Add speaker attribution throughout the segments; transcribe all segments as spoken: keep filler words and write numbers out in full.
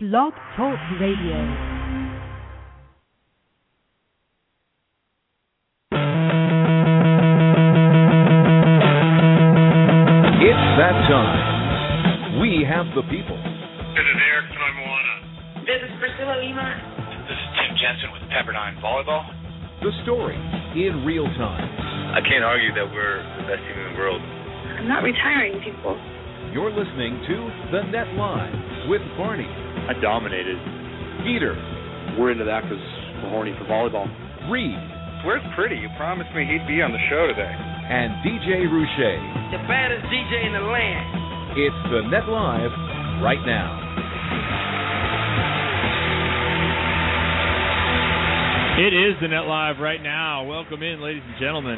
Speaker 1: Blog Talk Radio.
Speaker 2: It's that time. We have the people.
Speaker 3: This is Eric from Moana.
Speaker 4: This is Priscilla Lima.
Speaker 5: This is Tim Jensen with Pepperdine Volleyball.
Speaker 2: The story in real time.
Speaker 3: I can't argue that we're the best team in the world.
Speaker 4: I'm not retiring, people.
Speaker 2: You're listening to The Net Live with Barney.
Speaker 6: I dominated.
Speaker 2: Geeter.
Speaker 6: We're into that because we're horny for volleyball.
Speaker 2: Reed.
Speaker 3: Where's Pretty? You promised me he'd be on the show today.
Speaker 2: And D J Rouche.
Speaker 7: The baddest D J in the land.
Speaker 2: It's The Net Live right now.
Speaker 8: It is The Net Live right now. Welcome in, ladies and gentlemen.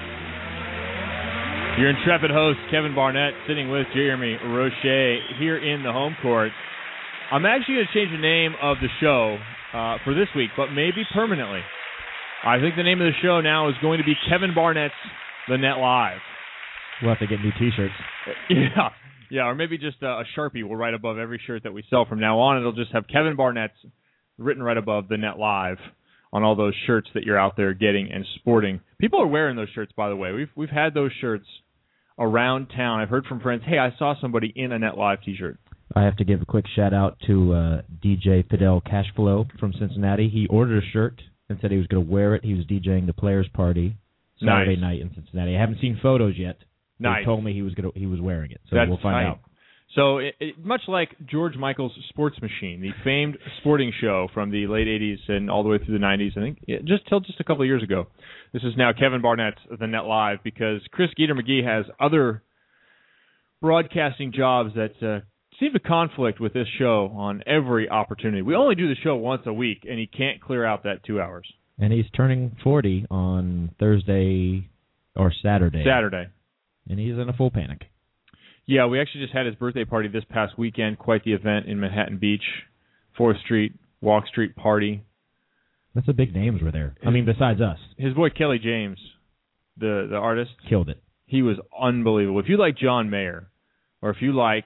Speaker 8: Your intrepid host, Kevin Barnett, sitting with Jeremy Roche here in the home court. I'm actually going to change the name of the show uh, for this week, but maybe permanently. I think the name of the show now is going to be Kevin Barnett's The Net Live.
Speaker 9: We'll have to get new T-shirts.
Speaker 8: Yeah, yeah, or maybe just a, a Sharpie will write above every shirt that we sell from now on. It'll just have Kevin Barnett's written right above The Net Live on all those shirts that you're out there getting and sporting. People are wearing those shirts, by the way. We've we've had those shirts around town. I've heard from friends, hey, I saw somebody in a Net Live T-shirt.
Speaker 9: I have to give a quick shout-out to uh, D J Fidel Cashflow from Cincinnati. He ordered a shirt and said he was going to wear it. He was DJing the Players' Party Saturday
Speaker 8: nice.
Speaker 9: night in Cincinnati. I haven't seen photos yet.
Speaker 8: Nice.
Speaker 9: He told me he was gonna, he was wearing it, so
Speaker 8: That's
Speaker 9: we'll find
Speaker 8: tight.
Speaker 9: out.
Speaker 8: So it, it, much like George Michael's Sports Machine, the famed sporting show from the late eighties and all the way through the nineties, I think, just till just a couple of years ago. This is now Kevin Barnett's The Net Live because Chris Geeter McGee has other broadcasting jobs that uh, seem to conflict with this show on every opportunity. We only do the show once a week, and he can't clear out that two hours.
Speaker 9: And he's turning forty on Thursday or Saturday.
Speaker 8: Saturday.
Speaker 9: And he's in a full panic.
Speaker 8: Yeah, we actually just had his birthday party this past weekend. Quite the event in Manhattan Beach. fourth Street, Walk Street party.
Speaker 9: That's the big names were there. I mean, besides us.
Speaker 8: His boy Kelly James, the, the artist.
Speaker 9: Killed it.
Speaker 8: He was unbelievable. If you like John Mayer, or if you like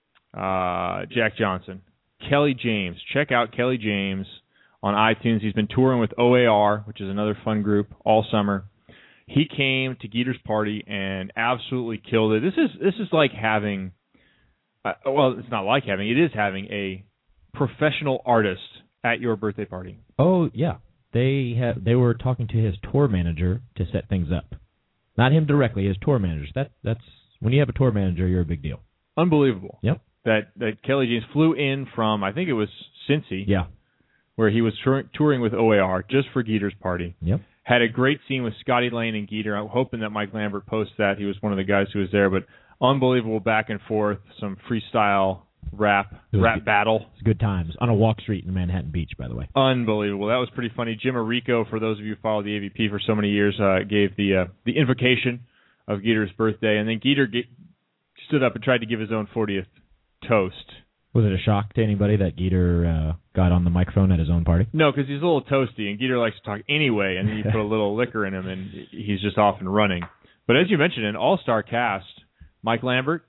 Speaker 8: uh, Jack Johnson, Kelly James, check out Kelly James on iTunes. He's been touring with O A R, which is another fun group, all summer. He came to Geeter's party and absolutely killed it. This is this is like having, uh, well, it's not like having, it is having a professional artist at your birthday party.
Speaker 9: Oh, yeah. They have, they were talking to his tour manager to set things up. Not him directly, his tour managers. That that's when you have a tour manager, you're a big deal.
Speaker 8: Unbelievable.
Speaker 9: Yep.
Speaker 8: That that Kelly James flew in from, I think it was Cincy.
Speaker 9: Yeah.
Speaker 8: Where he was tour- touring with O A R just for Geeter's party.
Speaker 9: Yep.
Speaker 8: Had a great scene with Scotty Lane and Geeter. I'm hoping that Mike Lambert posts that. He was one of the guys who was there, but unbelievable back and forth, some freestyle rap rap
Speaker 9: good.
Speaker 8: battle.
Speaker 9: It's good times on a walk street in Manhattan Beach, by the way.
Speaker 8: Unbelievable. That was pretty funny. Jim Arico, for those of you who followed the A V P for so many years, uh, gave the uh, the invocation of Geeter's birthday, and then Geeter ge- stood up and tried to give his own fortieth toast.
Speaker 9: Was it a shock to anybody that Geeter uh, got on the microphone at his own party?
Speaker 8: No, because he's a little toasty, and Geeter likes to talk anyway, and then you put a little liquor in him, and he's just off and running. But as you mentioned, an all-star cast, Mike Lambert,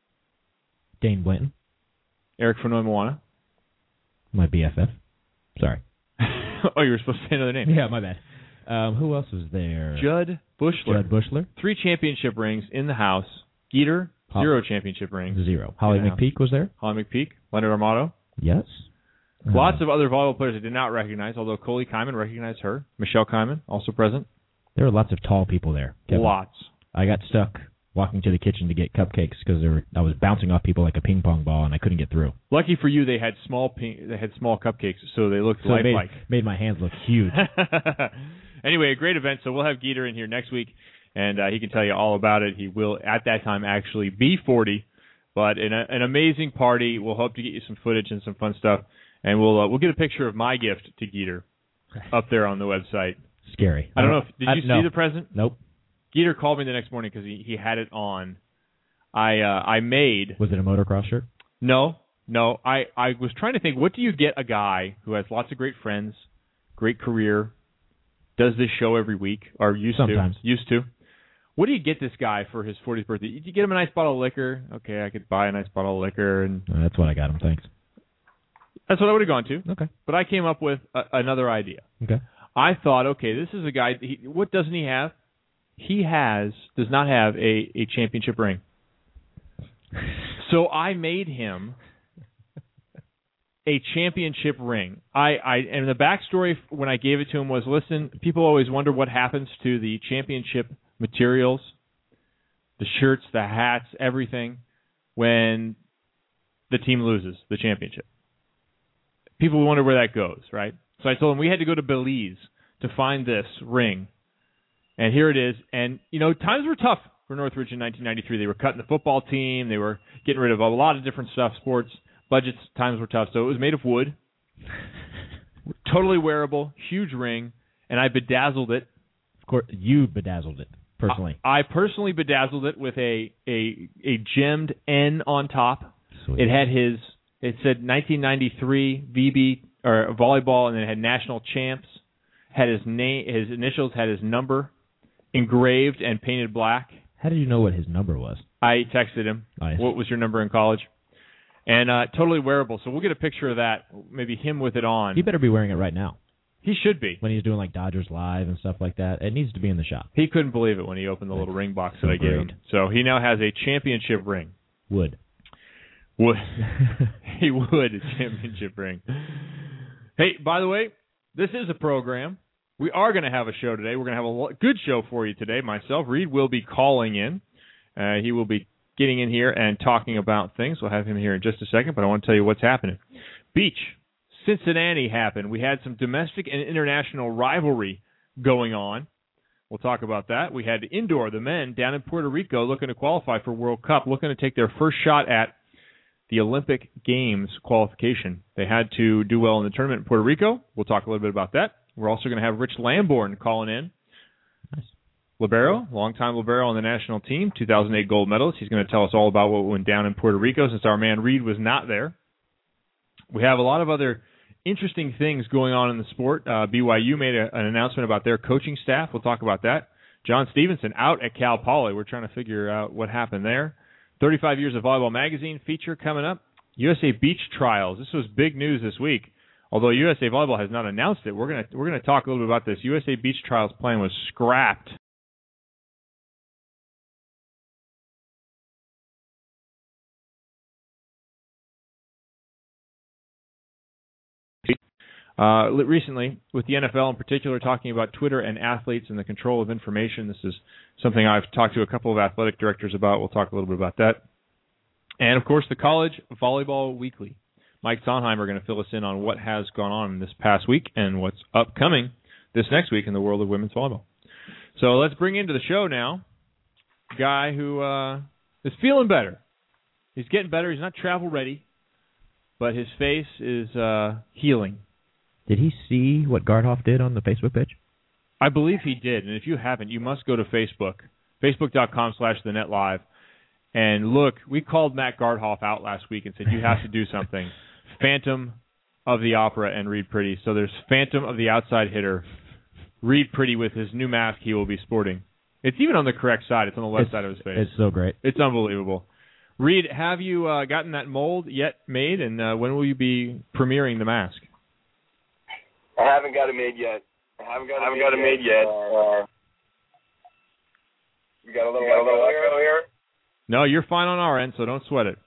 Speaker 9: Dane Blanton,
Speaker 8: Eric Fenoy Moana.
Speaker 9: My B F F. Sorry.
Speaker 8: Oh, you were supposed to say another name.
Speaker 9: Yeah, my bad. Um, who else was there?
Speaker 8: Judd Bushler.
Speaker 9: Judd Bushler. Three
Speaker 8: Three championship rings in the house. Geeter,
Speaker 9: Hol-
Speaker 8: zero championship rings.
Speaker 9: Zero. Holly McPeak was there?
Speaker 8: Holly McPeak. Leonard Armato.
Speaker 9: Yes.
Speaker 8: Lots
Speaker 9: uh,
Speaker 8: of other volleyball players I did not recognize, although Coley Kyman recognized her. Michelle Kyman, also present.
Speaker 9: There were lots of tall people there. Kevin.
Speaker 8: Lots.
Speaker 9: I got stuck walking to the kitchen to get cupcakes because I was bouncing off people like a ping pong ball, and I couldn't get through.
Speaker 8: Lucky for you, they had small ping, they had small cupcakes, so they looked
Speaker 9: so it
Speaker 8: lifelike.
Speaker 9: Made, made my hands look huge.
Speaker 8: Anyway, a great event. So we'll have Geeter in here next week, and uh, he can tell you all about it. He will, at that time, actually be forty, but in a, an amazing party. We'll hope to get you some footage and some fun stuff, and we'll uh, we'll get a picture of my gift to Geeter up there on the website.
Speaker 9: Scary.
Speaker 8: I don't know. If, did
Speaker 9: I,
Speaker 8: you
Speaker 9: no.
Speaker 8: see the present?
Speaker 9: Nope.
Speaker 8: Geeter called me the next morning because he, he had it on. I uh, I made.
Speaker 9: Was it a motocross shirt?
Speaker 8: No, no. I, I was trying to think, what do you get a guy who has lots of great friends, great career, does this show every week, or used
Speaker 9: Sometimes.
Speaker 8: to? Used to. What do you get this guy for his fortieth birthday? Did you get him a nice bottle of liquor? Okay, I could buy a nice bottle of liquor. and
Speaker 9: Uh, that's what I got him, thanks.
Speaker 8: That's what I would have gone to.
Speaker 9: Okay.
Speaker 8: But I came up with a, another idea.
Speaker 9: Okay.
Speaker 8: I thought, okay, this is a guy. He, what doesn't he have? He has does not have a, a championship ring. So I made him a championship ring. I, I and the backstory when I gave it to him was, listen, people always wonder what happens to the championship materials, the shirts, the hats, everything, when the team loses the championship. People wonder where that goes, right? So I told him we had to go to Belize to find this ring. And here it is. And, you know, times were tough for Northridge in nineteen ninety-three. They were cutting the football team. They were getting rid of a lot of different stuff, sports. Budgets, times were tough. So it was made of wood. Totally wearable, huge ring. And I bedazzled it.
Speaker 9: Of course, you bedazzled it, personally.
Speaker 8: I, I personally bedazzled it with a, a, a gemmed N on top.
Speaker 9: Sweet.
Speaker 8: It had his... It said nineteen ninety-three V B or volleyball, and then it had national champs. Had his name, his initials, had his number engraved and painted black.
Speaker 9: How did you know what his number was?
Speaker 8: I texted him.
Speaker 9: Nice.
Speaker 8: What was your number in college? And uh, totally wearable. So we'll get a picture of that. Maybe him with it on.
Speaker 9: He better be wearing it right now.
Speaker 8: He should be.
Speaker 9: When he's doing like Dodgers Live and stuff like that, it needs to be in the shop.
Speaker 8: He couldn't believe it when he opened the little ring box that
Speaker 9: so
Speaker 8: I gave
Speaker 9: great.
Speaker 8: him. So he now has a championship ring.
Speaker 9: Wood.
Speaker 8: Would he would a championship ring? Hey, by the way, this is a program. We are going to have a show today. We're going to have a good show for you today. Myself, Reed, will be calling in. Uh, he will be getting in here and talking about things. We'll have him here in just a second, but I want to tell you what's happening. Beach, Cincinnati happened. We had some domestic and international rivalry going on. We'll talk about that. We had indoor, the men down in Puerto Rico looking to qualify for World Cup, looking to take their first shot at the Olympic Games qualification. They had to do well in the tournament in Puerto Rico. We'll talk a little bit about that. We're also going to have Rich Lamborn calling in.
Speaker 9: Nice.
Speaker 8: Libero, longtime Libero on the national team, two thousand eight gold medalist. He's going to tell us all about what went down in Puerto Rico since our man Reed was not there. We have a lot of other interesting things going on in the sport. Uh, B Y U made a, an announcement about their coaching staff. We'll talk about that. John Stevenson out at Cal Poly. We're trying to figure out what happened there. thirty-five Years of Volleyball Magazine feature coming up. U S A Beach Trials. This was big news this week. Although U S A Volleyball has not announced it, we're gonna we're gonna talk a little bit about this. U S A Beach Trials plan was scrapped. Uh, recently, with the N F L in particular, talking about Twitter and athletes and the control of information. This is something I've talked to a couple of athletic directors about. We'll talk a little bit about that. And, of course, the College Volleyball Weekly. Mike Sonheimer going to fill us in on what has gone on this past week and what's upcoming this next week in the world of women's volleyball. So let's bring into the show now a guy who uh, is feeling better. He's getting better. He's not travel ready, but his face is uh, healing.
Speaker 9: Did he see what Gardhoff did on the Facebook page?
Speaker 8: I believe he did, and if you haven't, you must go to Facebook, facebook.com slash the net live, and look, we called Matt Gardhoff out last week and said, you have to do something. Phantom of the Opera and Reed Pretty. So there's Phantom of the Outside Hitter, Reed Pretty with his new mask he will be sporting. It's even on the correct side. It's on the left
Speaker 9: it's,
Speaker 8: side of his face.
Speaker 9: It's so great.
Speaker 8: It's unbelievable. Reed, have you uh, gotten that mold yet made, and uh, when will you be premiering the mask?
Speaker 3: I haven't got it made yet. I haven't got it, haven't
Speaker 1: made,
Speaker 3: got it made yet. Uh, you got a little, got a little echo here?
Speaker 8: No, you're fine on our end, so don't sweat it.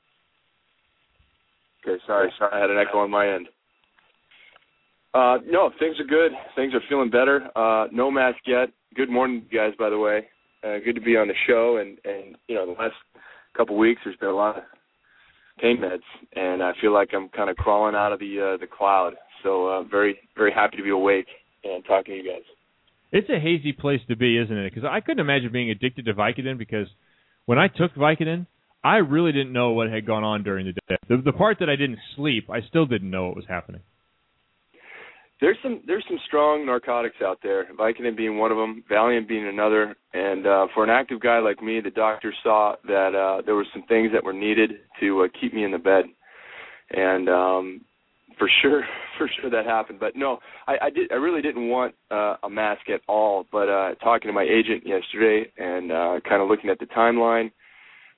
Speaker 1: Okay, sorry, sorry, I had an echo on my end. Uh, no, things are good. Things are feeling better. Uh, no mask yet. Good morning, guys, by the way. Uh, good to be on the show, and, and you know, the last couple of weeks there's been a lot of pain meds, and I feel like I'm kind of crawling out of the uh, the cloud. So uh, very, very happy to be awake and talking to you guys.
Speaker 8: It's a hazy place to be, isn't it? Because I couldn't imagine being addicted to Vicodin, because when I took Vicodin, I really didn't know what had gone on during the day. The, the part that I didn't sleep, I still didn't know what was happening.
Speaker 1: There's some there's some strong narcotics out there, Vicodin being one of them, Valium being another. And uh, for an active guy like me, the doctor saw that uh, there were some things that were needed to uh, keep me in the bed. And um, for sure, for sure that happened. But no, I, I did. I really didn't want uh, a mask at all. But uh, talking to my agent yesterday and uh, kind of looking at the timeline,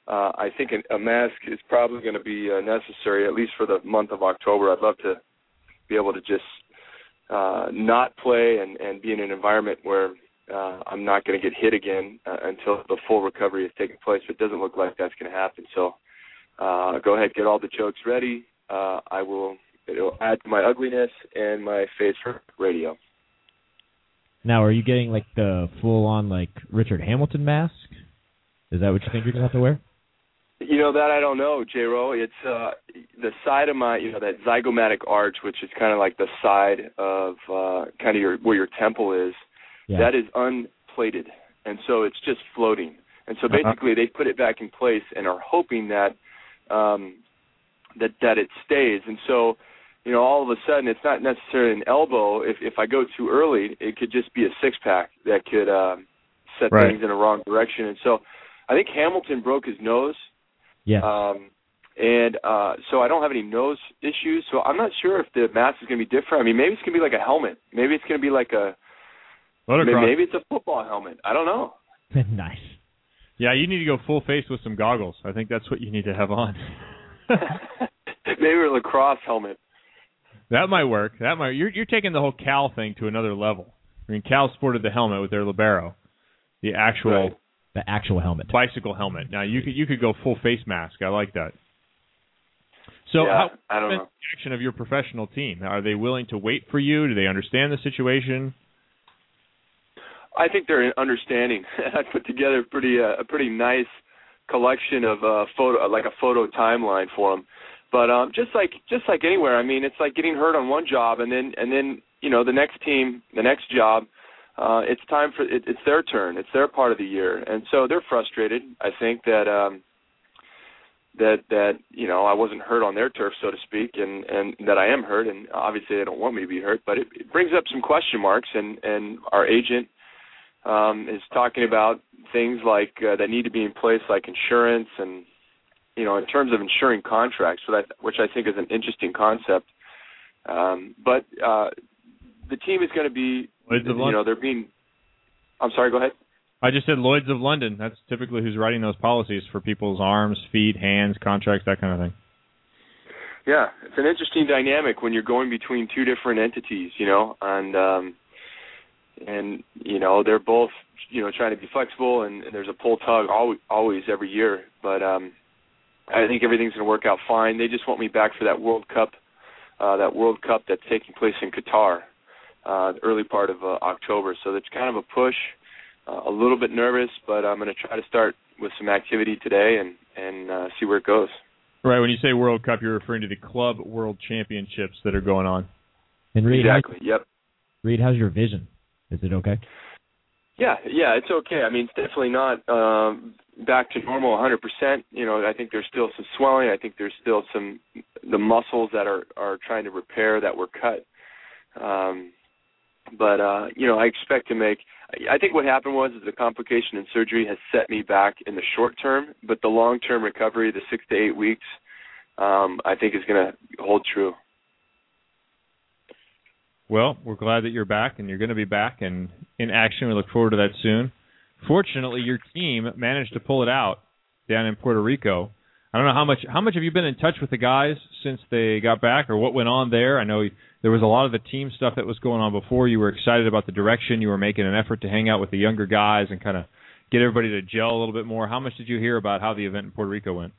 Speaker 1: uh, I think a mask is probably going to be uh, necessary, at least for the month of October. I'd love to be able to just uh, not play and, and be in an environment where uh, I'm not going to get hit again uh, until the full recovery has taken place. But it doesn't look like that's going to happen. So uh, go ahead, get all the jokes ready. Uh, I will it'll add to my ugliness and my face for radio.
Speaker 9: Now, are you getting like the full-on like Richard Hamilton mask? Is that what you think you're going to have to wear?
Speaker 1: You know, that I don't know, J-Ro. It's uh, the side of my, you know, that zygomatic arch, which is kind of like the side of uh, kind of your where your temple is, yeah. That is unplated. And so it's just floating. And so basically uh-huh. they put it back in place and are hoping that, um, that that it stays. And so, you know, all of a sudden it's not necessarily an elbow. If, if I go too early, it could just be a six-pack that could uh, set right. things in the wrong direction. And so I think Hamilton broke his nose.
Speaker 9: Yes.
Speaker 1: Um, and uh, so I don't have any nose issues. So I'm not sure if the mask is going to be different. I mean, maybe it's going to be like a helmet. Maybe it's going to be like a maybe, maybe it's a football helmet. I don't know.
Speaker 9: Nice.
Speaker 8: Yeah, you need to go full face with some goggles. I think that's what you need to have on.
Speaker 1: Maybe a lacrosse helmet.
Speaker 8: That might work. That might. You're you're taking the whole Cal thing to another level. I mean, Cal sported the helmet with their libero, the actual.
Speaker 1: Right.
Speaker 9: The actual helmet.
Speaker 8: Bicycle helmet. Now, you could you could go full face mask. I like that. So
Speaker 1: yeah,
Speaker 8: how
Speaker 1: I don't
Speaker 8: is
Speaker 1: know.
Speaker 8: the reaction of your professional team? Are they willing to wait for you? Do they understand the situation?
Speaker 1: I think they're understanding. I put together pretty uh, a pretty nice collection of uh, photo, like a photo timeline for them. But um, just like just like anywhere, I mean, it's like getting hurt on one job, and then and then you know the next team, the next job. Uh, it's time for it, it's their turn. It's their part of the year, and so they're frustrated. I think that um, that that you know I wasn't hurt on their turf, so to speak, and, and that I am hurt, and obviously they don't want me to be hurt. But it, it brings up some question marks, and and our agent um, is talking about things like uh, that need to be in place, like insurance, and you know in terms of insuring contracts, so that, which I think is an interesting concept. Um, but uh, the team is going to be.
Speaker 8: Lloyds of
Speaker 1: you
Speaker 8: London.
Speaker 1: know, they're being – I'm sorry, go ahead.
Speaker 8: I just said Lloyds of London. That's typically who's writing those policies for people's arms, feet, hands, contracts, that kind of thing.
Speaker 1: Yeah, it's an interesting dynamic when you're going between two different entities, you know, and, um, and you know, they're both, you know, trying to be flexible, and, and there's a pull-tug always, always every year. But um, I think everything's going to work out fine. They just want me back for that World Cup, uh, that World Cup that's taking place in Qatar. Uh, the early part of uh, October. So it's kind of a push, uh, a little bit nervous, but I'm going to try to start with some activity today and, and uh, see where it goes.
Speaker 8: Right. When you say World Cup, you're referring to the Club World Championships that are going on.
Speaker 9: And Reed,
Speaker 1: exactly,
Speaker 9: how,
Speaker 1: yep.
Speaker 9: Reed, how's your vision? Is it okay?
Speaker 1: Yeah, yeah, it's okay. I mean, it's definitely not um, back to normal one hundred percent. You know, I think there's still some swelling. I think there's still some, the muscles that are, are trying to repair that were cut. Um But, uh, you know, I expect to make – I think what happened was is the complication in surgery has set me back in the short term, but the long-term recovery, the six to eight weeks, um, I think is going to hold true.
Speaker 8: Well, we're glad that you're back, and you're going to be back and in action. We look forward to that soon. Fortunately, your team managed to pull it out down in Puerto Rico. I don't know how much how much have you been in touch with the guys since they got back, or what went on there? I know there was a lot of the team stuff that was going on before. You were excited about the direction. You were making an effort to hang out with the younger guys and kind of get everybody to gel a little bit more. How much did you hear about how the event in Puerto Rico went?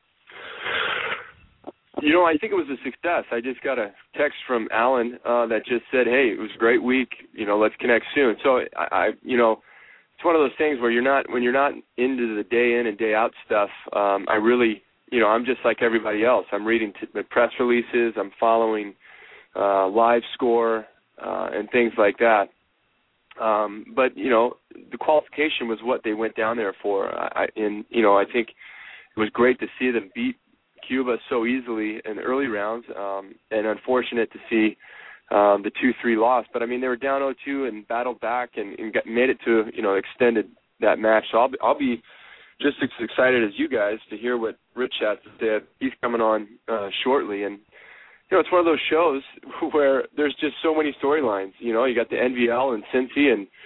Speaker 1: You know, I think it was a success. I just got a text from Alan uh, that just said, hey, it was a great week. You know, let's connect soon. So, I, I you know, it's one of those things where you're not, when you're not into the day in and day out stuff, um, I really, you know, I'm just like everybody else. I'm reading t- the press releases. I'm following uh, live score uh, and things like that. Um, but, you know, the qualification was what they went down there for. I, and, you know, I think it was great to see them beat Cuba so easily in the early rounds, um, and unfortunate to see um, the two three loss. But, I mean, they were down oh two and battled back and, and got, made it to, you know, extended that match. So I'll be, I'll be just as excited as you guys to hear what Rich has to say. He's coming on uh, shortly. And, you know, it's one of those shows where there's just so many storylines. You know, you got the N V L and Cincy, and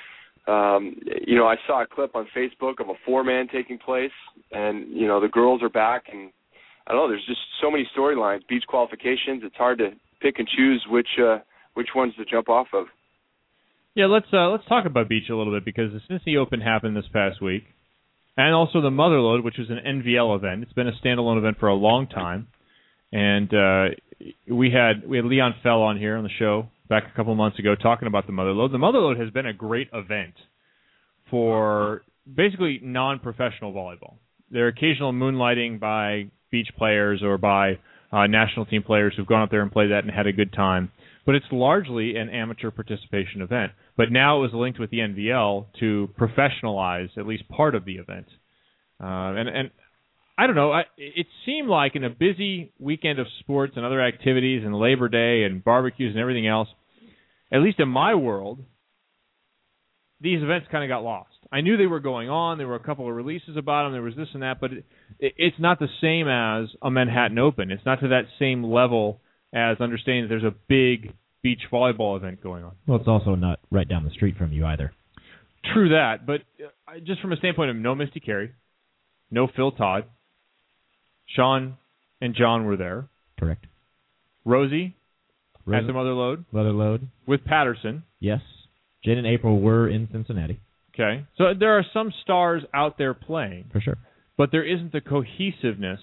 Speaker 1: Um, you know, I saw a clip on Facebook of a four-man taking place, and, you know, the girls are back, and I don't know, there's just so many storylines, beach qualifications. It's hard to pick and choose which uh, which ones to jump off of.
Speaker 8: Yeah, let's uh, let's talk about beach a little bit, because the Cincy Open happened this past week, and also the Motherlode, which was an N V L event. It's been a standalone event for a long time, and uh, we had we had Leon Fell on here on the show back a couple of months ago talking about the Motherlode. The Motherlode has been a great event for basically non-professional volleyball. There are occasional moonlighting by beach players or by uh, national team players who've gone up there and played that and had a good time. But it's largely an amateur participation event. But now it was linked with the N V L to professionalize at least part of the event. Uh, and, and I don't know, I, it seemed like in a busy weekend of sports and other activities and Labor Day and barbecues and everything else, at least in my world, these events kind of got lost. I knew they were going on. There were a couple of releases about them. There was this and that, but it, it, it's not the same as a Manhattan Open. It's not to that same level as understanding that there's a big beach volleyball event going on.
Speaker 9: Well, it's also not right down the street from you either.
Speaker 8: True that, but just from a standpoint of no Misty Carey, no Phil Todd, Sean and John were there.
Speaker 9: Correct.
Speaker 8: Rosie,
Speaker 9: Rosie
Speaker 8: at the Motherlode.
Speaker 9: Motherlode.
Speaker 8: With Patterson.
Speaker 9: Yes. Jen and April were in Cincinnati.
Speaker 8: Okay. So there are some stars out there playing.
Speaker 9: For sure.
Speaker 8: But there isn't the cohesiveness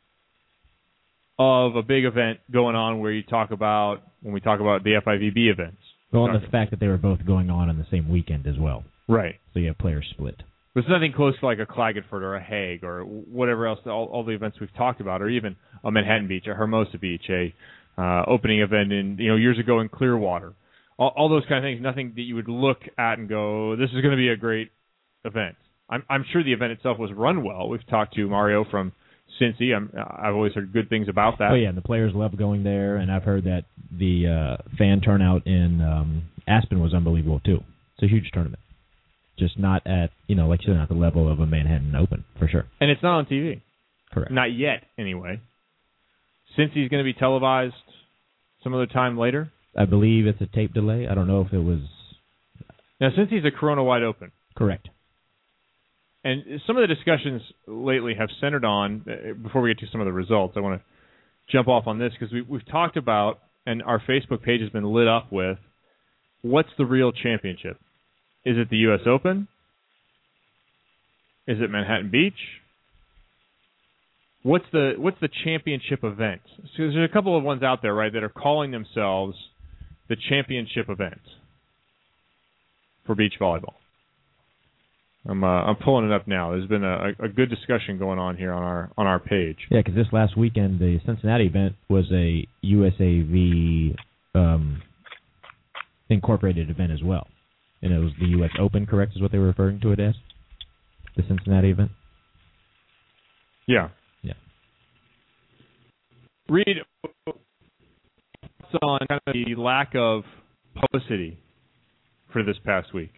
Speaker 8: of a big event going on where you talk about, when we talk about the F I V B events.
Speaker 9: Well, and the fact that they were both going on on the same weekend as well.
Speaker 8: Right.
Speaker 9: So you have players split.
Speaker 8: But it's nothing close to like a Klagenfurt or a Hague or whatever else, all, all the events we've talked about, or even a Manhattan Beach, a Hermosa Beach, a uh, opening event in, you know, years ago in Clearwater. All, all those kind of things, nothing that you would look at and go, this is going to be a great event. I'm, I'm sure the event itself was run well. We've talked to Mario from Cincy. I'm, I've always heard good things about that.
Speaker 9: Oh, yeah, and the players love going there, and I've heard that the uh, fan turnout in um, Aspen was unbelievable, too. It's a huge tournament. Just not at, you know, like you said, not the level of a Manhattan Open, for sure.
Speaker 8: And it's not on T V.
Speaker 9: Correct.
Speaker 8: Not yet, anyway. Cincy's going to be televised some other time later.
Speaker 9: I believe it's a tape delay. I don't know if it was...
Speaker 8: Now, Cincy's a Corona Wide Open.
Speaker 9: Correct.
Speaker 8: And some of the discussions lately have centered on, before we get to some of the results, I want to jump off on this because we, we've talked about, and our Facebook page has been lit up with, what's the real championship? Is it the U S Open? Is it Manhattan Beach? What's the what's the championship event? So there's a couple of ones out there, right, that are calling themselves the championship event for beach volleyball. I'm uh, I'm pulling it up now. There's been a, a good discussion going on here on our on our page.
Speaker 9: Yeah, because this last weekend the Cincinnati event was a U S A V um, incorporated event as well, and it was the U S Open, correct, is what they were referring to it as, the Cincinnati event.
Speaker 8: Yeah.
Speaker 9: Yeah.
Speaker 8: Reed, on kind of the lack of publicity for this past week.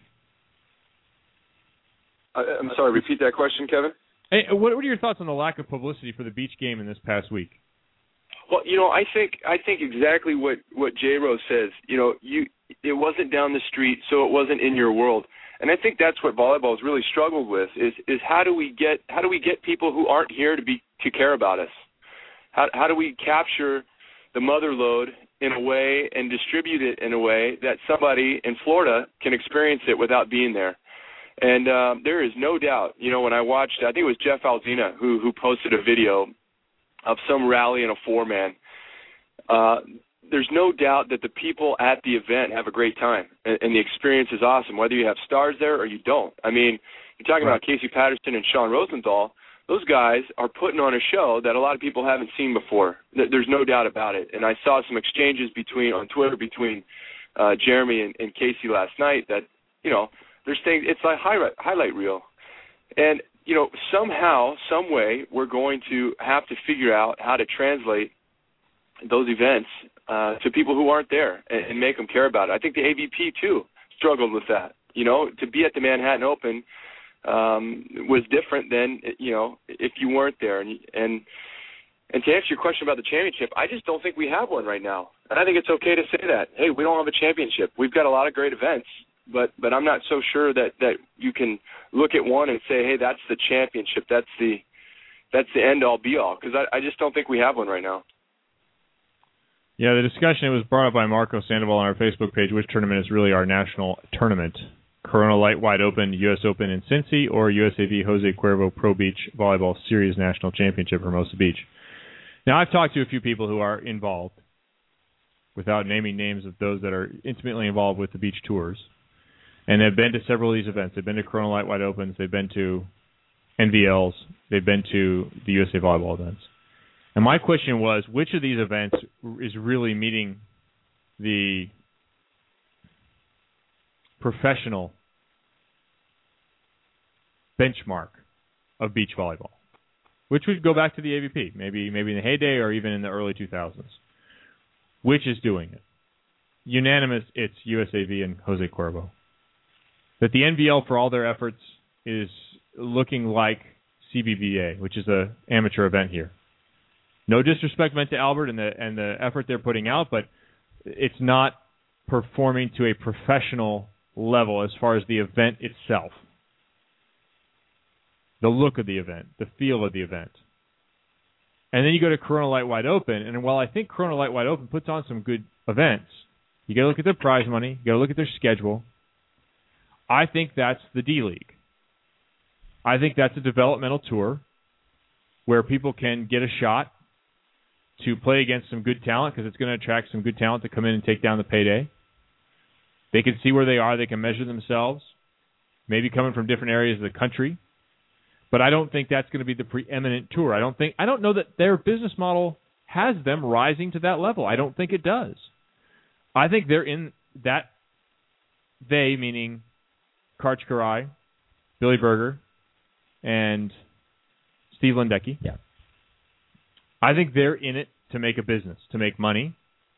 Speaker 1: I'm sorry, repeat that question, Kevin?
Speaker 8: Hey, what are your thoughts on the lack of publicity for the beach game in this past week?
Speaker 1: Well, you know, I think I think exactly what, what J. Rose says. You know, you it wasn't down the street, so it wasn't in your world. And I think that's what volleyball has really struggled with is is how do we get how do we get people who aren't here to be to care about us? How how do we capture the Motherlode in a way and distribute it in a way that somebody in Florida can experience it without being there? And um, there is no doubt, you know, when I watched, I think it was Jeff Alzina who who posted a video of some rally in a four-man. Uh, there's no doubt that the people at the event have a great time, and, and the experience is awesome, whether you have stars there or you don't. I mean, you're talking right. about Casey Patterson and Sean Rosenthal. Those guys are putting on a show that a lot of people haven't seen before. There's no doubt about it. And I saw some exchanges between on Twitter between uh, Jeremy and, and Casey last night that, you know, there's things, it's like highlight, highlight reel. And, you know, somehow, some way, we're going to have to figure out how to translate those events uh, to people who aren't there and, and make them care about it. I think the A V P, too, struggled with that. You know, to be at the Manhattan Open um, was different than, you know, if you weren't there. And, and and to answer your question about the championship, I just don't think we have one right now. And I think it's okay to say that. Hey, we don't have a championship. We've got a lot of great events. but but I'm not so sure that, that you can look at one and say, hey, that's the championship. That's the that's the end all be all, because I, I just don't think we have one right now.
Speaker 8: Yeah, the discussion, it was brought up by Marco Sandoval on our Facebook page, which tournament is really our national tournament. Corona Light Wide Open, U S Open in Cincy, or U S A V Jose Cuervo Pro Beach Volleyball Series National Championship, Hermosa Beach. Now, I've talked to a few people who are involved, without naming names of those that are intimately involved with the beach tours, and they've been to several of these events. They've been to Corona Light Wide Opens, they've been to N V Ls, they've been to the U S A Volleyball events. And my question was, which of these events is really meeting the professional benchmark of beach volleyball? Which would go back to the A V P, maybe maybe in the heyday or even in the early two thousands. Which is doing it? Unanimous, it's U S A V and Jose Cuervo. That the N V L, for all their efforts, is looking like C B V A, which is an amateur event here. No disrespect meant to Albert and the and the effort they're putting out, but it's not performing to a professional level as far as the event itself. The look of the event, the feel of the event. And then you go to Corona Light Wide Open, and while I think Corona Light Wide Open puts on some good events, you got to look at their prize money, you got to look at their schedule. I think that's the D-League. I think that's a developmental tour where people can get a shot to play against some good talent, because it's going to attract some good talent to come in and take down the payday. They can see where they are. They can measure themselves, maybe coming from different areas of the country. But I don't think that's going to be the preeminent tour. I don't think I don't know that their business model has them rising to that level. I don't think it does. I think they're in that, they meaning Karch Kiraly, Billy Berger, and Steve Lendecki.
Speaker 9: Yeah.
Speaker 8: I think they're in it to make a business, to make money,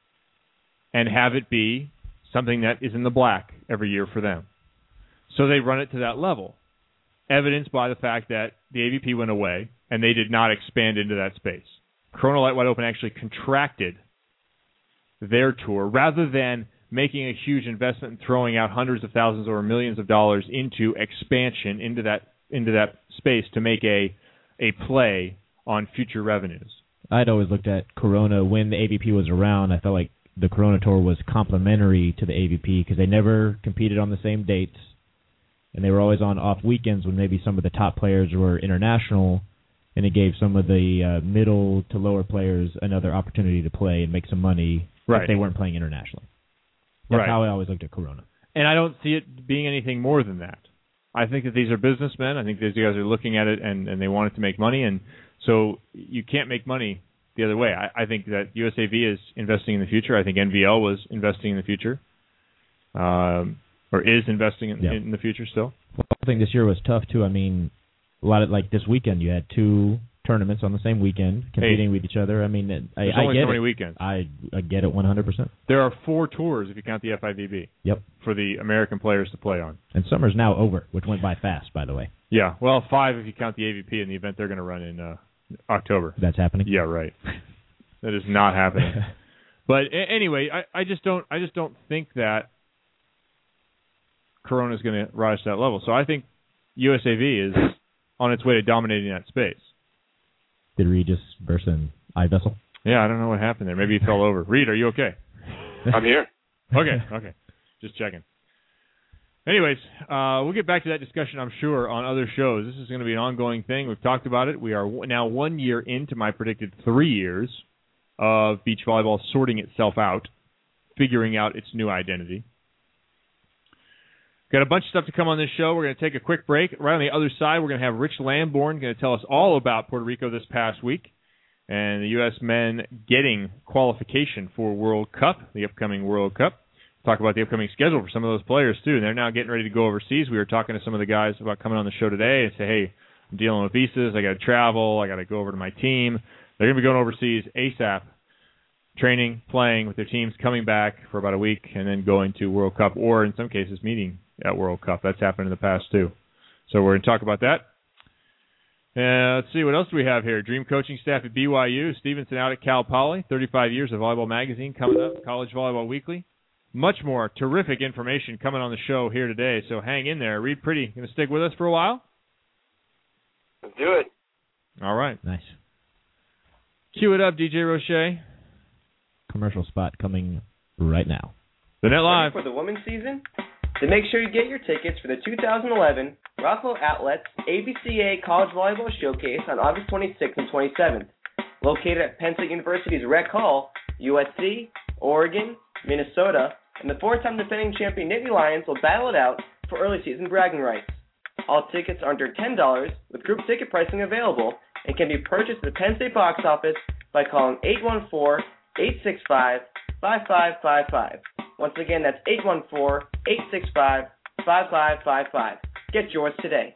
Speaker 8: and have it be something that is in the black every year for them. So they run it to that level, evidenced by the fact that the A V P went away and they did not expand into that space. Corona Light Wide Open actually contracted their tour rather than making a huge investment and throwing out hundreds of thousands or millions of dollars into expansion into that into that space to make a a play on future revenues.
Speaker 9: I'd always looked at Corona when the A V P was around. I felt like the Corona Tour was complementary to the A V P because they never competed on the same dates, and they were always on off weekends when maybe some of the top players were international, and it gave some of the uh, middle to lower players another opportunity to play and make some money
Speaker 8: right.
Speaker 9: if they weren't playing internationally. That's
Speaker 8: right.
Speaker 9: how I always looked at Corona.
Speaker 8: And I don't see it being anything more than that. I think that these are businessmen. I think these guys are looking at it and, and they want it to make money, and so you can't make money the other way. I, I think that U S A V is investing in the future. I think N V L was investing in the future, um, or is investing in,
Speaker 9: yeah.
Speaker 8: in the future still.
Speaker 9: Well, I think this year was tough too. I mean, a lot of like this weekend, you had two tournaments on the same weekend competing hey, with each other. I mean, I,
Speaker 8: there's
Speaker 9: I
Speaker 8: only
Speaker 9: get
Speaker 8: so many
Speaker 9: it.
Speaker 8: weekends.
Speaker 9: I, I get it one hundred percent.
Speaker 8: There are four tours if you count the F I V B.
Speaker 9: Yep.
Speaker 8: For the American players to play on.
Speaker 9: And summer's now over, which went by fast, by the way.
Speaker 8: Yeah. Well, five if you count the A V P and the event they're going to run in uh, October.
Speaker 9: That's happening?
Speaker 8: Yeah, right. That is not happening. But a- anyway, I, I just don't. I just don't think that Corona is going to rise to that level. So I think U S A V is on its way to dominating that space.
Speaker 9: Did Reed just burst in iVessel?
Speaker 8: Yeah, I don't know what happened there. Maybe he fell over. Reed, are you okay?
Speaker 1: I'm here.
Speaker 8: Okay, okay. Just checking. Anyways, uh, we'll get back to that discussion, I'm sure, on other shows. This is going to be an ongoing thing. We've talked about it. We are w- now one year into my predicted three years of beach volleyball sorting itself out, figuring out its new identity. Got a bunch of stuff to come on this show. We're going to take a quick break. Right on the other side, we're going to have Rich Lamborn going to tell us all about Puerto Rico this past week and the U S men getting qualification for World Cup, the upcoming World Cup. Talk about the upcoming schedule for some of those players, too. They're now getting ready to go overseas. We were talking to some of the guys about coming on the show today and say, hey, I'm dealing with visas. I got to travel. I got to go over to my team. They're going to be going overseas ASAP, training, playing with their teams, coming back for about a week, and then going to World Cup, or in some cases meeting at World Cup. That's happened in the past, too. So we're going to talk about that. Uh, let's see, what else do we have here? Dream coaching staff at B Y U, Stevenson out at Cal Poly, thirty-five years of Volleyball Magazine coming up, College Volleyball Weekly. much more terrific information coming on the show here today. So hang in there. Reed Pretty, going to stick with us for a while?
Speaker 3: Let's do it.
Speaker 8: All right.
Speaker 9: Nice.
Speaker 8: Cue it up, D J Roche.
Speaker 9: Commercial spot coming right now.
Speaker 8: The Net Live.
Speaker 10: Ready for the women's season? Then make sure you get your tickets for the two thousand eleven Rockville Outlets A B C A College Volleyball Showcase on August twenty-sixth and twenty-seventh. Located at Penn State University's Rec Hall, U S C, Oregon, Minnesota, and the four-time defending champion Nittany Lions will battle it out for early season bragging rights. All tickets are under ten dollars with group ticket pricing available and can be purchased at the Penn State box office by calling eight one four, eight six five, five five five five. Once again, that's eight one four, eight six five, five five five five. Get yours today.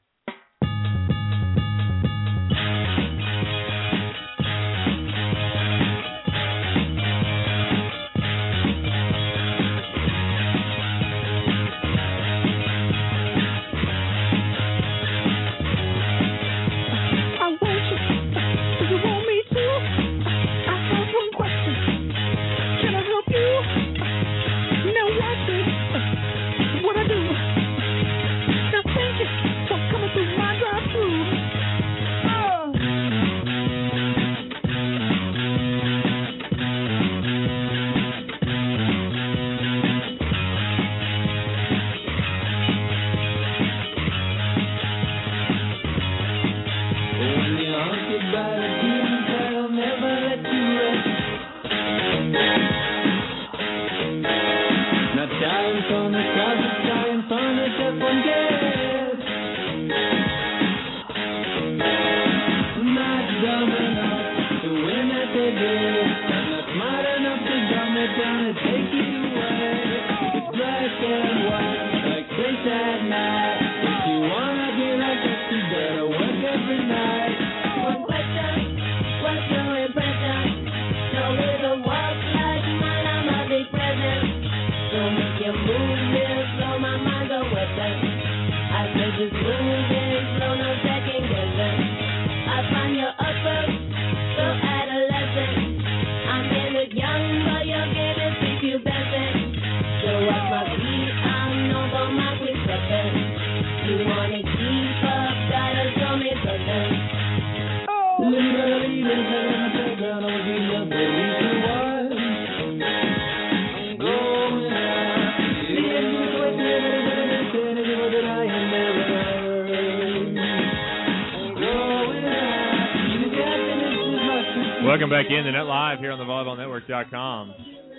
Speaker 8: Welcome back in the Net Live here on the volleyball network dot com.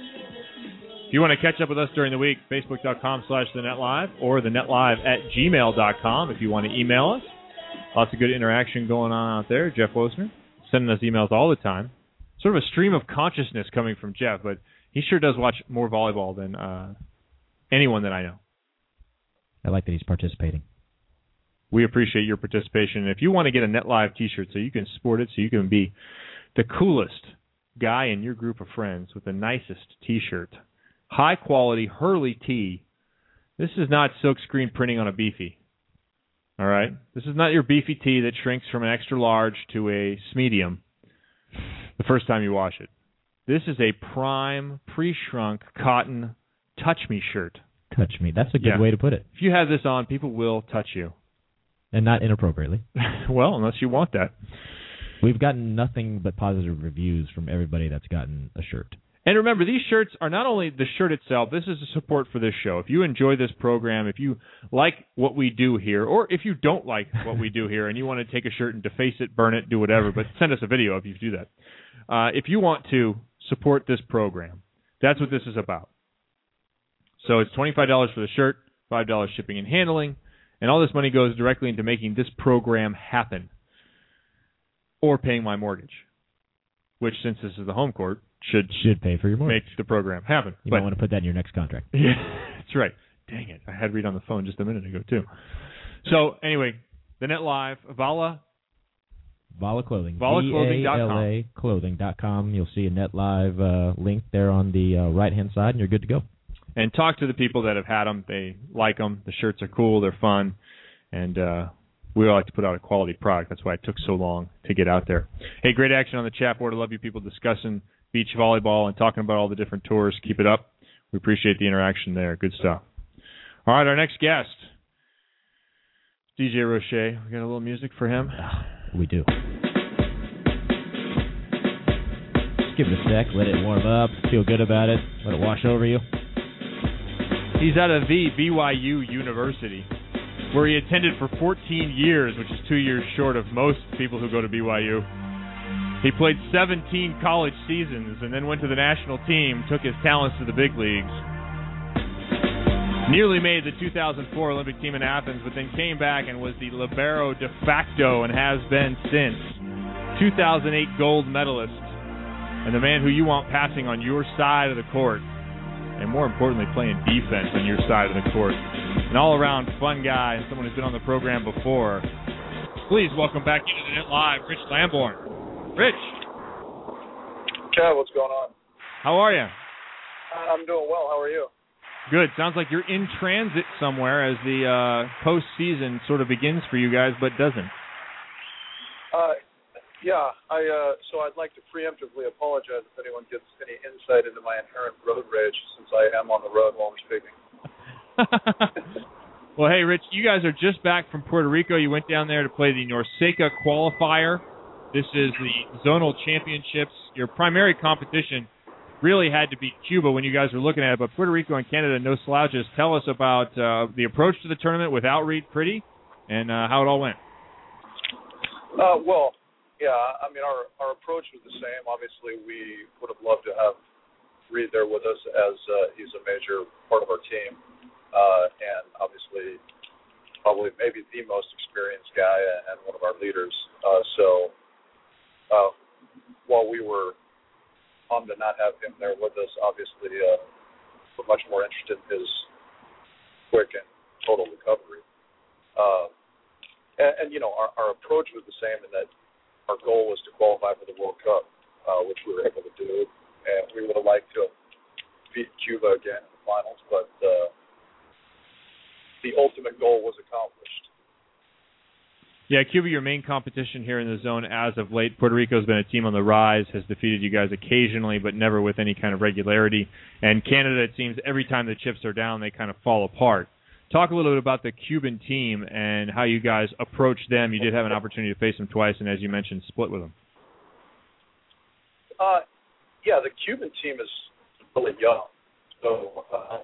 Speaker 8: If you want to catch up with us during the week, facebook dot com slash the net live or the net live at gmail dot com if you want to email us. Lots of good interaction going on out there. Jeff Wosner sending us emails all the time. Sort of a stream of consciousness coming from Jeff, but he sure does watch more volleyball than uh, anyone that I know.
Speaker 9: I like that he's participating.
Speaker 8: We appreciate your participation. If you want to get a Net Live t-shirt so you can sport it, so you can be the coolest guy in your group of friends with the nicest t-shirt, high-quality Hurley tee. This is not silkscreen printing on a beefy. All right? This is not your beefy tee that shrinks from an extra large to a medium the first time you wash it. This is a prime, pre-shrunk cotton touch me shirt.
Speaker 9: Touch me. That's a good
Speaker 8: Yeah.
Speaker 9: way to put it.
Speaker 8: If you have this on, people will touch you.
Speaker 9: And not inappropriately.
Speaker 8: Well, unless you want that.
Speaker 9: We've gotten nothing but positive reviews from everybody that's gotten a shirt.
Speaker 8: And remember, these shirts are not only the shirt itself. This is a support for this show. If you enjoy this program, if you like what we do here, or if you don't like what we do here and you want to take a shirt and deface it, burn it, do whatever, but send us a video if you do that. Uh, if you want to support this program, that's what this is about. So it's twenty-five dollars for the shirt, five dollars shipping and handling, and all this money goes directly into making this program happen or paying my mortgage, which, since this is the home court, should
Speaker 9: should pay for your mortgage.
Speaker 8: Make the program happen.
Speaker 9: You
Speaker 8: but,
Speaker 9: might want to put that in your next contract.
Speaker 8: Yeah, that's right. Dang it. I had Reed on the phone just a minute ago, too. So, anyway, the Net Live, Vala.
Speaker 9: Vala Clothing.
Speaker 8: Vala Clothing dot com.
Speaker 9: V A L A Clothing dot com. You'll see a Net Live uh, link there on the uh, right-hand side, and you're good to go.
Speaker 8: And talk to the people that have had them. They like them. The shirts are cool. They're fun. And uh, we like to put out a quality product. That's why it took so long to get out there. Hey, great action on the chat board. I love you people discussing beach volleyball and talking about all the different tours. Keep it up. we appreciate the interaction there. Good stuff. All right, our next guest, D J Roche. We got a little music for him.
Speaker 9: We do. Just give it a sec. Let it warm up. Feel good about it. Let it wash over you.
Speaker 8: He's out of the B Y U University, where he attended for fourteen years, which is two years short of most people who go to B Y U. He played seventeen college seasons and then went to the national team, took his talents to the big leagues. Nearly made the two thousand four Olympic team in Athens, but then came back and was the libero de facto and has been since. two thousand eight gold medalist, and the man who you want passing on your side of the court, and more importantly, playing defense on your side of the court. An all-around fun guy and someone who's been on the program before. Please welcome back into the Net Live, Rich Lamborn. Rich.
Speaker 11: Chad, what's going on?
Speaker 8: How are you?
Speaker 11: I'm doing well. How are you?
Speaker 8: Good. Sounds like you're in transit somewhere as the uh, postseason sort of begins for you guys, but doesn't.
Speaker 11: Uh, yeah. I uh, so I'd like to preemptively apologize if anyone gets any insight into my inherent road rage, since I am on the road while I'm speaking.
Speaker 8: Well, hey, Rich, you guys are just back from Puerto Rico. You went down there to play the NORCECA qualifier. This is the zonal championships. Your primary competition really had to be Cuba when you guys were looking at it, but Puerto Rico and Canada, no slouches. Tell us about uh, the approach to the tournament without Reed Priddy and uh, how it all went.
Speaker 11: Uh, well, yeah, I mean, our, our approach was the same. Obviously, we would have loved to have Reed there with us, as uh, he's a major part of our team, uh, and obviously probably maybe the most experienced guy and one of our leaders. Uh, so uh, while we were bummed to not have him there with us, obviously uh, we're much more interested in his quick and total recovery. Uh, and, and, you know, our, our approach was the same in that our goal was to qualify for the World Cup, uh, which we were able to do. And we would have liked to beat Cuba again in the finals, but uh, the ultimate goal was accomplished.
Speaker 8: Yeah, Cuba, your main competition here in the zone as of late. Puerto Rico's been a team on the rise, has defeated you guys occasionally, but never with any kind of regularity. And Canada, it seems, every time the chips are down, they kind of fall apart. Talk a little bit about the Cuban team and how you guys approach them. You did have an opportunity to face them twice, and as you mentioned, split with them.
Speaker 11: Uh, yeah, the Cuban team is really young. So, uh,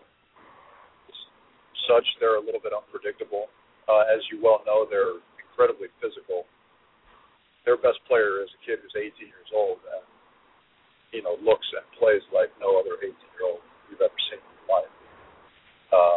Speaker 11: such, they're a little bit unpredictable. Uh, as you well know, they're incredibly physical. Their best player is a kid who's eighteen years old and, you know, looks and plays like no other eighteen-year-old you've ever seen in your life. Uh,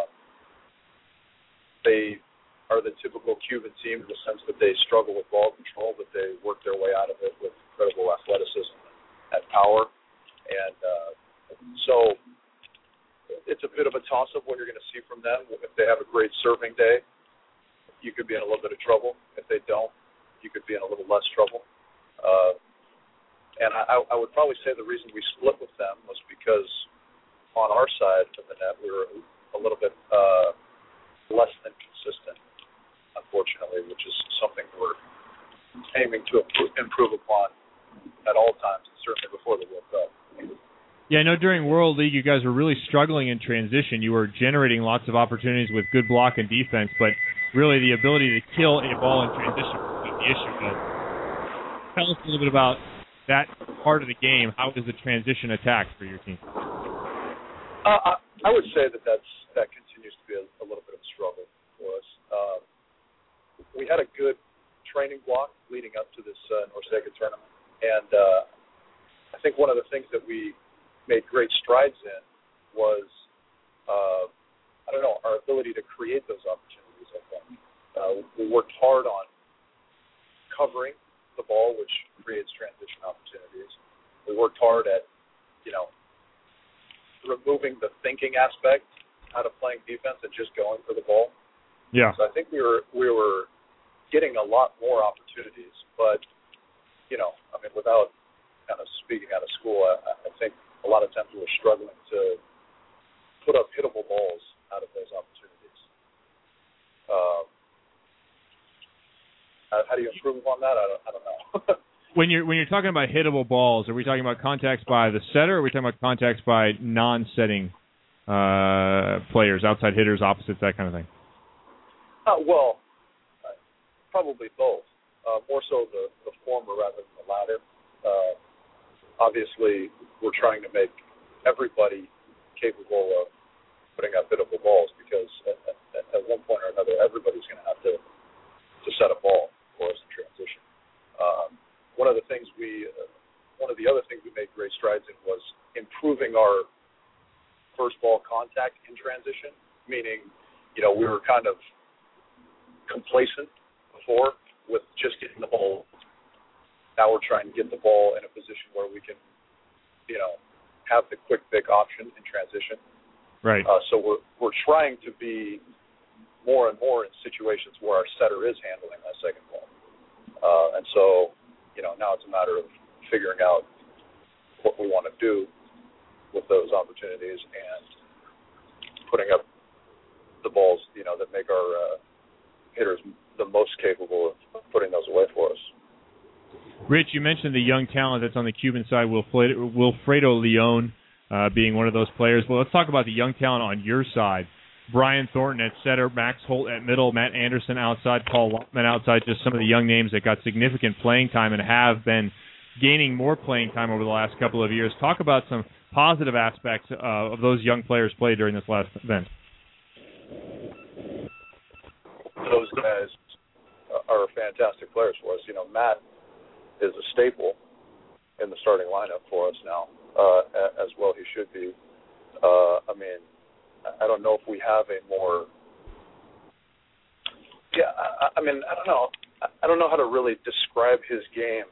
Speaker 11: they are the typical Cuban team in the sense that they struggle with ball control, but they work their way out of it with incredible athleticism and power. And uh, so it's a bit of a toss-up what you're going to see from them. If they have a great serving day, you could be in a little bit of trouble. If they don't, you could be in a little less trouble. Uh, and I, I would probably say the reason we split with them was because on our side of the net, we were a little bit uh, less than consistent, unfortunately, which is something we're aiming to improve upon at all times, certainly before the World Cup.
Speaker 8: Yeah, I know during World League you guys were really struggling in transition. You were generating lots of opportunities with good block and defense, but really the ability to kill a ball in transition was the issue. But tell us a little bit about that part of the game. How is the transition attack for your team?
Speaker 11: Uh, I, I would say that that's, that continues to be a, a little bit of a struggle for us. Uh, we had a good training block leading up to this uh, NORCECA tournament, and uh, I think one of the things that we made great strides in was, uh, I don't know, our ability to create those opportunities, I think. Uh, we worked hard on covering the ball, which creates transition opportunities. We worked hard at, you know, removing the thinking aspect out of playing defense and just going for the ball.
Speaker 8: Yeah.
Speaker 11: So I think we were we were getting a lot more opportunities, but, you know, I mean, without kind of speaking out of school, I, I think a lot of times we were struggling to put up hittable balls out of those opportunities. Um, how do you improve upon that? I don't, I don't know.
Speaker 8: When you're when you're talking about hittable balls, are we talking about contacts by the setter, or are we talking about contacts by non-setting uh, players, outside hitters, opposites, that kind of thing?
Speaker 11: Uh, well, uh, probably both. Uh, more so the, the former rather than the latter. Uh, obviously, we're trying to make everybody capable of putting up hittable balls because at, at, at one point or another, everybody's going to have to to set a ball for us in transition. Um, one of the things we, uh, one of the other things we made great strides in was improving our first ball contact in transition. Meaning, you know, we were kind of complacent before with just getting the ball. Now we're trying to get the ball in a position where we can, you know, have the quick pick option in transition.
Speaker 8: Right.
Speaker 11: Uh, so we're we're trying to be more and more in situations where our setter is handling that second ball. Uh, and so, you know, now it's a matter of figuring out what we want to do with those opportunities and putting up the balls, you know, that make our uh, hitters the most capable of putting those away for us.
Speaker 8: Rich, you mentioned the young talent that's on the Cuban side, Wilfredo, Wilfredo Leon uh, being one of those players. Well, let's talk about the young talent on your side. Brian Thornton at center, Max Holt at middle, Matt Anderson outside, Paul Lotman outside, just some of the young names that got significant playing time and have been gaining more playing time over the last couple of years. Talk about some positive aspects uh, of those young players played during this last event.
Speaker 11: Those guys are fantastic players for us. You know, Matt is a staple in the starting lineup for us now, uh, as well he should be. Uh, I mean, I don't know if we have a more. Yeah, I, I mean, I don't know. I don't know how to really describe his game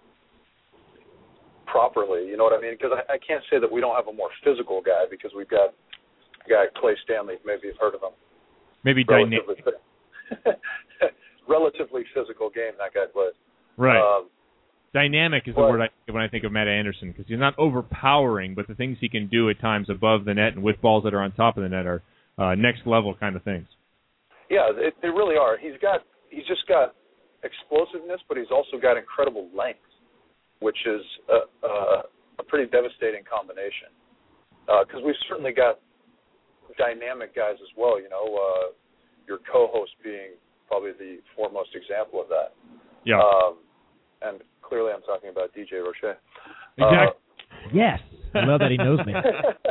Speaker 11: properly. You know what I mean? Because I, I can't say that we don't have a more physical guy because we've got a guy Clay Stanley. Maybe you've heard of him.
Speaker 8: Maybe dynamic.
Speaker 11: Relatively physical game that guy plays.
Speaker 8: Right.
Speaker 11: Um,
Speaker 8: Dynamic is the
Speaker 11: but,
Speaker 8: word I think of when I think of Matt Anderson, because he's not overpowering, but the things he can do at times above the net and with balls that are on top of the net are uh, next level kind of things.
Speaker 11: Yeah, it, they really are. He's got he's just got explosiveness, but he's also got incredible length, which is a, a, a pretty devastating combination. Because uh, we've certainly got dynamic guys as well. You know, uh, your co-host being probably the foremost example of that.
Speaker 8: Yeah.
Speaker 11: Um, and clearly, I'm talking about D J Roche.
Speaker 8: Exactly.
Speaker 11: Uh,
Speaker 9: yes. I love that he knows me.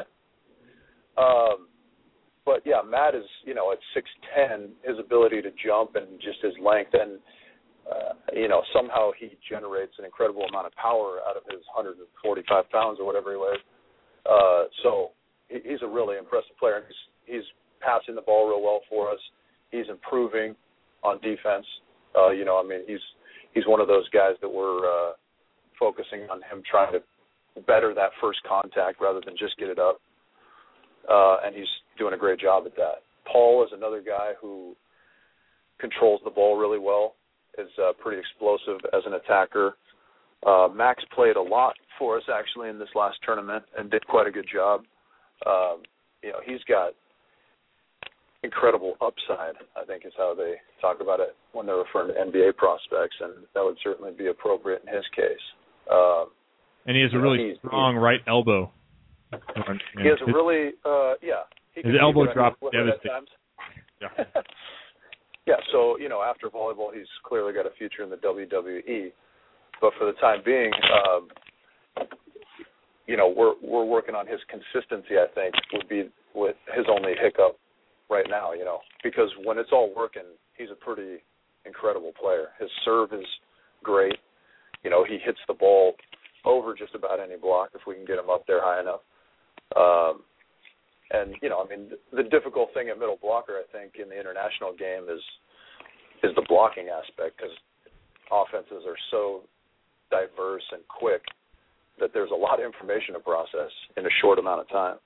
Speaker 11: um, but yeah, Matt is, you know, at six ten, his ability to jump and just his length, and uh, you know, somehow he generates an incredible amount of power out of his one hundred forty-five pounds or whatever he weighs. Uh, so he, he's a really impressive player. He's, he's passing the ball real well for us. He's improving on defense. Uh, you know, I mean, he's he's one of those guys that we're uh, focusing on him trying to better that first contact rather than just get it up. Uh, and he's doing a great job at that. Paul is another guy who controls the ball really well, is uh, pretty explosive as an attacker. Uh, Max played a lot for us, actually, in this last tournament and did quite a good job. Um, you know, he's got incredible upside, I think is how they talk about it when they're referring to N B A prospects, and that would certainly be appropriate in his case. Um,
Speaker 8: and he has a really
Speaker 11: he's,
Speaker 8: strong
Speaker 11: he's,
Speaker 8: right elbow.
Speaker 11: He has a really, uh, yeah. He
Speaker 8: his elbow drop
Speaker 11: devastating. Yeah. Yeah, so, you know, after volleyball, he's clearly got a future in the W W E. But for the time being, um, you know, we're we're working on his consistency, I think, would be with his only hiccup right now, you know, because when it's all working, he's a pretty incredible player. His serve is great. You know, he hits the ball over just about any block if we can get him up there high enough. Um, and, you know, I mean, the difficult thing at middle blocker, I think, in the international game is is the blocking aspect, because offenses are so diverse and quick that there's a lot of information to process in a short amount of time.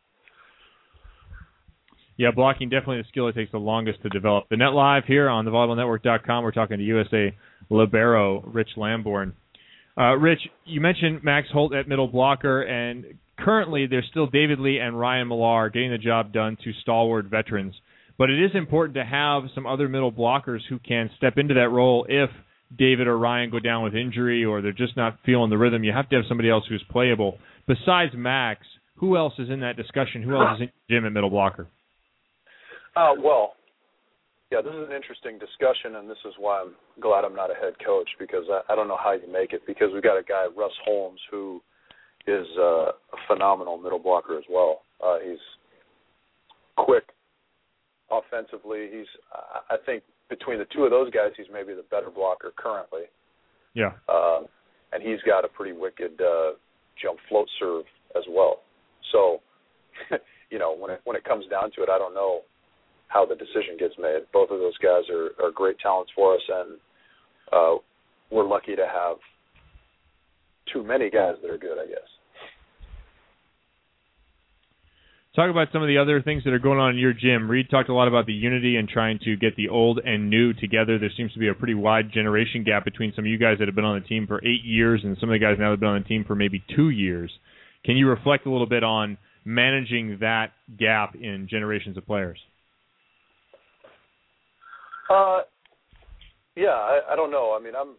Speaker 8: Yeah, blocking definitely the skill that takes the longest to develop. The Net Live here on the volleyball network dot com. We're talking to U S A libero Rich Lamborn. Uh, Rich, you mentioned Max Holt at middle blocker, and currently there's still David Lee and Ryan Millar getting the job done, two stalwart veterans. But it is important to have some other middle blockers who can step into that role if David or Ryan go down with injury or they're just not feeling the rhythm. You have to have somebody else who's playable. Besides Max, who else is in that discussion? Who else is in your gym at middle blocker?
Speaker 11: Uh, well, yeah, this is an interesting discussion, and this is why I'm glad I'm not a head coach, because I, I don't know how you make it, because we've got a guy, Russ Holmes, who is uh, a phenomenal middle blocker as well. Uh, he's quick offensively. He's, I think, between the two of those guys, he's maybe the better blocker currently.
Speaker 8: Yeah.
Speaker 11: Uh, and he's got a pretty wicked uh, jump float serve as well. So, you know, when it when it comes down to it, I don't know how the decision gets made. Both of those guys are, are great talents for us, and uh, we're lucky to have too many guys that are good, I guess.
Speaker 8: Talk about some of the other things that are going on in your gym. Reed talked a lot about the unity and trying to get the old and new together. There seems to be a pretty wide generation gap between some of you guys that have been on the team for eight years and some of the guys now that have been on the team for maybe two years. Can you reflect a little bit on managing that gap in generations of players?
Speaker 11: Uh, yeah, I, I don't know. I mean, I'm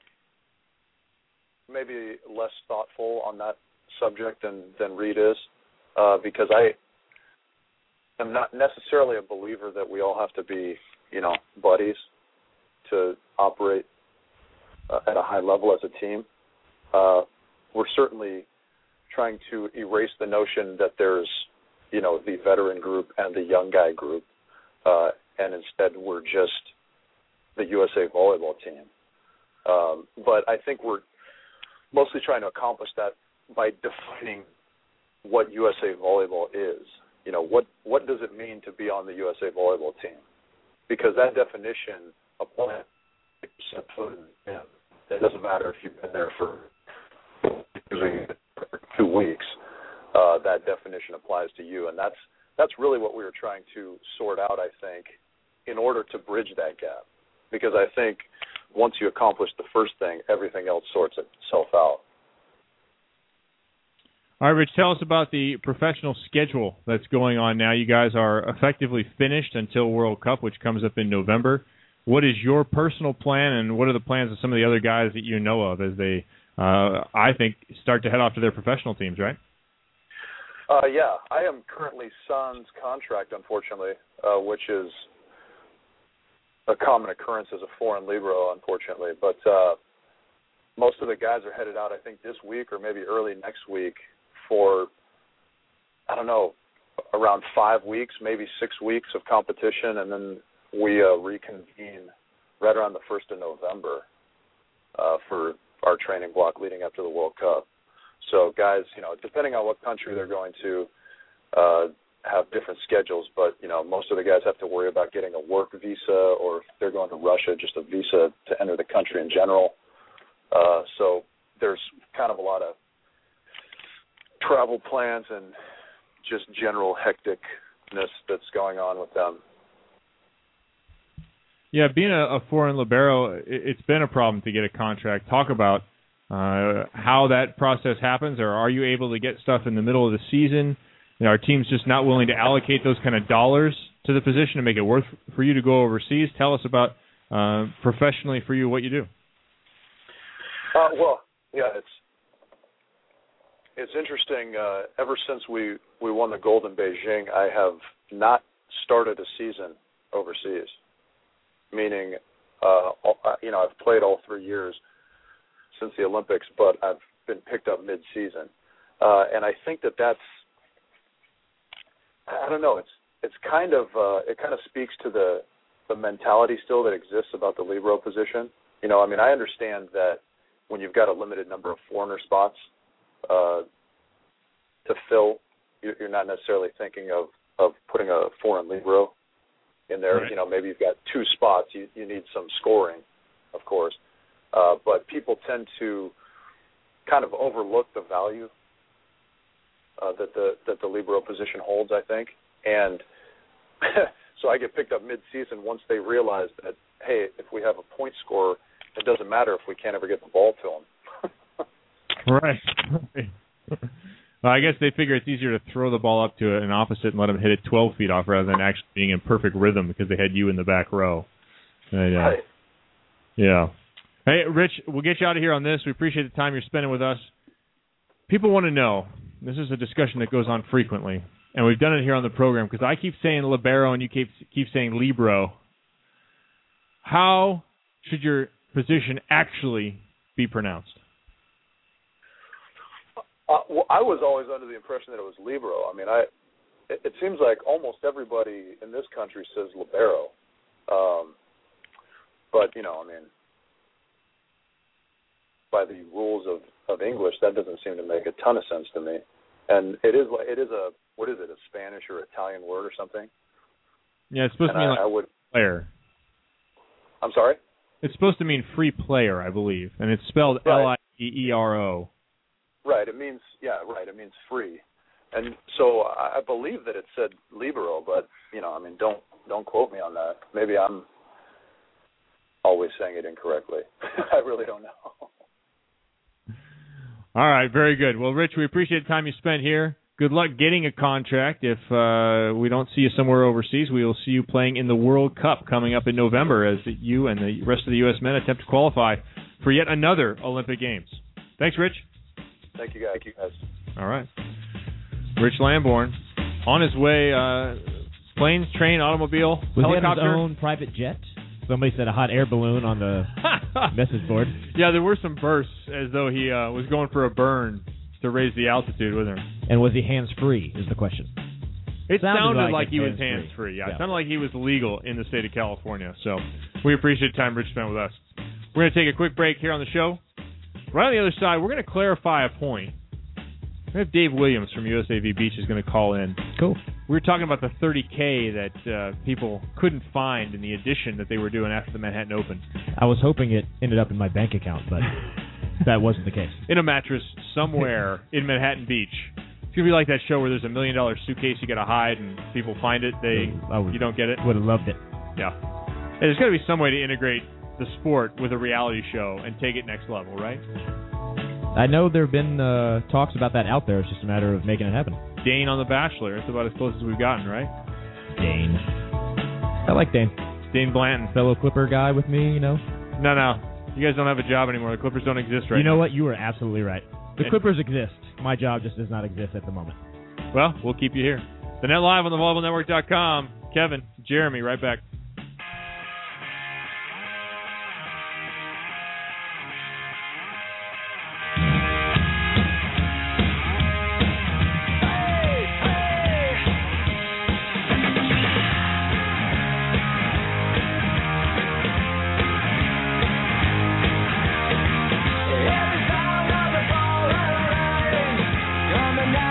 Speaker 11: maybe less thoughtful on that subject than, than Reed is, uh, because I I'm not necessarily a believer that we all have to be, you know, buddies to operate uh, at a high level as a team. Uh, we're certainly trying to erase the notion that there's, you know, the veteran group and the young guy group, uh, and instead we're just the U S A volleyball team. Um, but I think we're mostly trying to accomplish that by defining what U S A volleyball is. You know, what, what does it mean to be on the U S A volleyball team? Because that definition applies to it doesn't matter if you've been there for two weeks. Uh, that definition applies to you, and that's that's really what we were trying to sort out, I think, in order to bridge that gap. Because I think once you accomplish the first thing, everything else sorts itself out.
Speaker 8: All right, Rich, tell us about the professional schedule that's going on now. You guys are effectively finished until World Cup, which comes up in November. What is your personal plan, and what are the plans of some of the other guys that you know of as they, uh, I think, start to head off to their professional teams, right?
Speaker 11: Uh, yeah, I am currently sans contract, unfortunately, uh, which is a common occurrence as a foreign libero, unfortunately. But uh, most of the guys are headed out, I think, this week or maybe early next week for, I don't know, around five weeks, maybe six weeks of competition, and then we uh, reconvene right around the first of November uh, for our training block leading up to the World Cup. So guys, you know, depending on what country they're going to, uh, have different schedules, but, you know, most of the guys have to worry about getting a work visa, or if they're going to Russia, just a visa to enter the country in general. Uh, so there's kind of a lot of travel plans and just general hecticness that's going on with them.
Speaker 8: Yeah, being a, a foreign libero, it, it's been a problem to get a contract. Talk about uh, how that process happens, or are you able to get stuff in the middle of the season? You know, our team's just not willing to allocate those kind of dollars to the position to make it worth for you to go overseas. Tell us about uh, professionally for you what you do.
Speaker 11: Uh, well, yeah, it's it's interesting. Uh, ever since we, we won the gold in Beijing, I have not started a season overseas. Meaning, uh, you know, I've played all three years since the Olympics, but I've been picked up mid-season, uh, and I think that that's, I don't know, it's it's kind of uh, it kind of speaks to the the mentality still that exists about the libero position. You know, I mean, I understand that when you've got a limited number of foreigner spots uh, to fill, you're not necessarily thinking of, of putting a foreign libero in there. Right. You know, maybe you've got two spots. You, you need some scoring, of course. Uh, but people tend to kind of overlook the value uh, that the that the libero position holds, I think. And so I get picked up mid-season once they realize that, hey, if we have a point scorer, it doesn't matter if we can't ever get the ball to him.
Speaker 8: Right. Well, I guess they figure it's easier to throw the ball up to an opposite and let them hit it twelve feet off rather than actually being in perfect rhythm because they had you in the back row. And, uh,
Speaker 11: right.
Speaker 8: Yeah. Hey, Rich, we'll get you out of here on this. We appreciate the time you're spending with us. People want to know, This is a discussion that goes on frequently, and we've done it here on the program because I keep saying libero and you keep keep saying libero. How should your position actually be pronounced?
Speaker 11: Uh, well, I was always under the impression that it was libero. I mean, I it, it seems like almost everybody in this country says libero. Um, but, you know, I mean, by the rules of, of English, that doesn't seem to make a ton of sense to me. And it is it is a, what is it, a Spanish or Italian word or something?
Speaker 8: Yeah, it's supposed
Speaker 11: and
Speaker 8: to mean
Speaker 11: I,
Speaker 8: like
Speaker 11: I would,
Speaker 8: player.
Speaker 11: I'm sorry?
Speaker 8: It's supposed to mean free player, I believe, and it's spelled
Speaker 11: Right.
Speaker 8: L I E E R O.
Speaker 11: Right, it means, yeah, right, it means free. And so I, I believe that it said libero, but, you know, I mean, don't don't quote me on that. Maybe I'm always saying it incorrectly. I really don't know.
Speaker 8: All right, very good. Well, Rich, we appreciate the time you spent here. Good luck getting a contract. If uh, we don't see you somewhere overseas, we will see you playing in the World Cup coming up in November as you and the rest of the U S men attempt to qualify for yet another Olympic Games. Thanks, Rich.
Speaker 11: Thank you, guys. Thank you, guys.
Speaker 8: All right. Rich Lamborn on his way, uh, planes, train, automobile,
Speaker 9: Was
Speaker 8: helicopter.
Speaker 9: he on his own private jet? Somebody said a hot air balloon on the message board.
Speaker 8: Yeah, there were some bursts as though he uh, was going for a burn to raise the altitude with him.
Speaker 9: And was he hands-free is the question.
Speaker 8: It
Speaker 9: sounded,
Speaker 8: sounded
Speaker 9: like,
Speaker 8: like he was
Speaker 9: hands-free.
Speaker 8: hands-free. Yeah,
Speaker 9: Yeah.
Speaker 8: It sounded like he was legal in the state of California. So we appreciate the time Rich spent with us. We're going to take a quick break here on the show. Right on the other side, we're going to clarify a point. We have Dave Williams from U S A V Beach is going to call in.
Speaker 9: Cool.
Speaker 8: We were talking about the thirty K that uh, people couldn't find in the edition that they were doing after the Manhattan Open.
Speaker 9: I was hoping it ended up in my bank account, but that wasn't the case.
Speaker 8: In a mattress somewhere in Manhattan Beach. It's going to be like that show where there's a million dollar suitcase you got to hide and people find it. They
Speaker 9: I would,
Speaker 8: You don't get it.
Speaker 9: Would have loved it.
Speaker 8: Yeah. And there's got to be some way to integrate the sport with a reality show and take it next level, right?
Speaker 9: I know there have been uh, talks about that out there. It's just a matter of making it happen.
Speaker 8: Dane on The Bachelor. That's about as close as we've gotten, right?
Speaker 9: Dane. I like Dane.
Speaker 8: Dane Blanton.
Speaker 9: Fellow Clipper guy with me, you know.
Speaker 8: No, no. You guys don't have a job anymore. The Clippers don't exist right now.
Speaker 9: You know what? You were absolutely right. The
Speaker 8: And-
Speaker 9: Clippers exist. My job just does not exist at the moment.
Speaker 8: Well, we'll keep you here. The Net Live on the volleyball network dot com. Kevin, Jeremy, right back.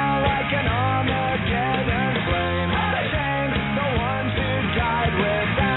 Speaker 12: Coming out like an Armageddon flame. Shame the ones who died without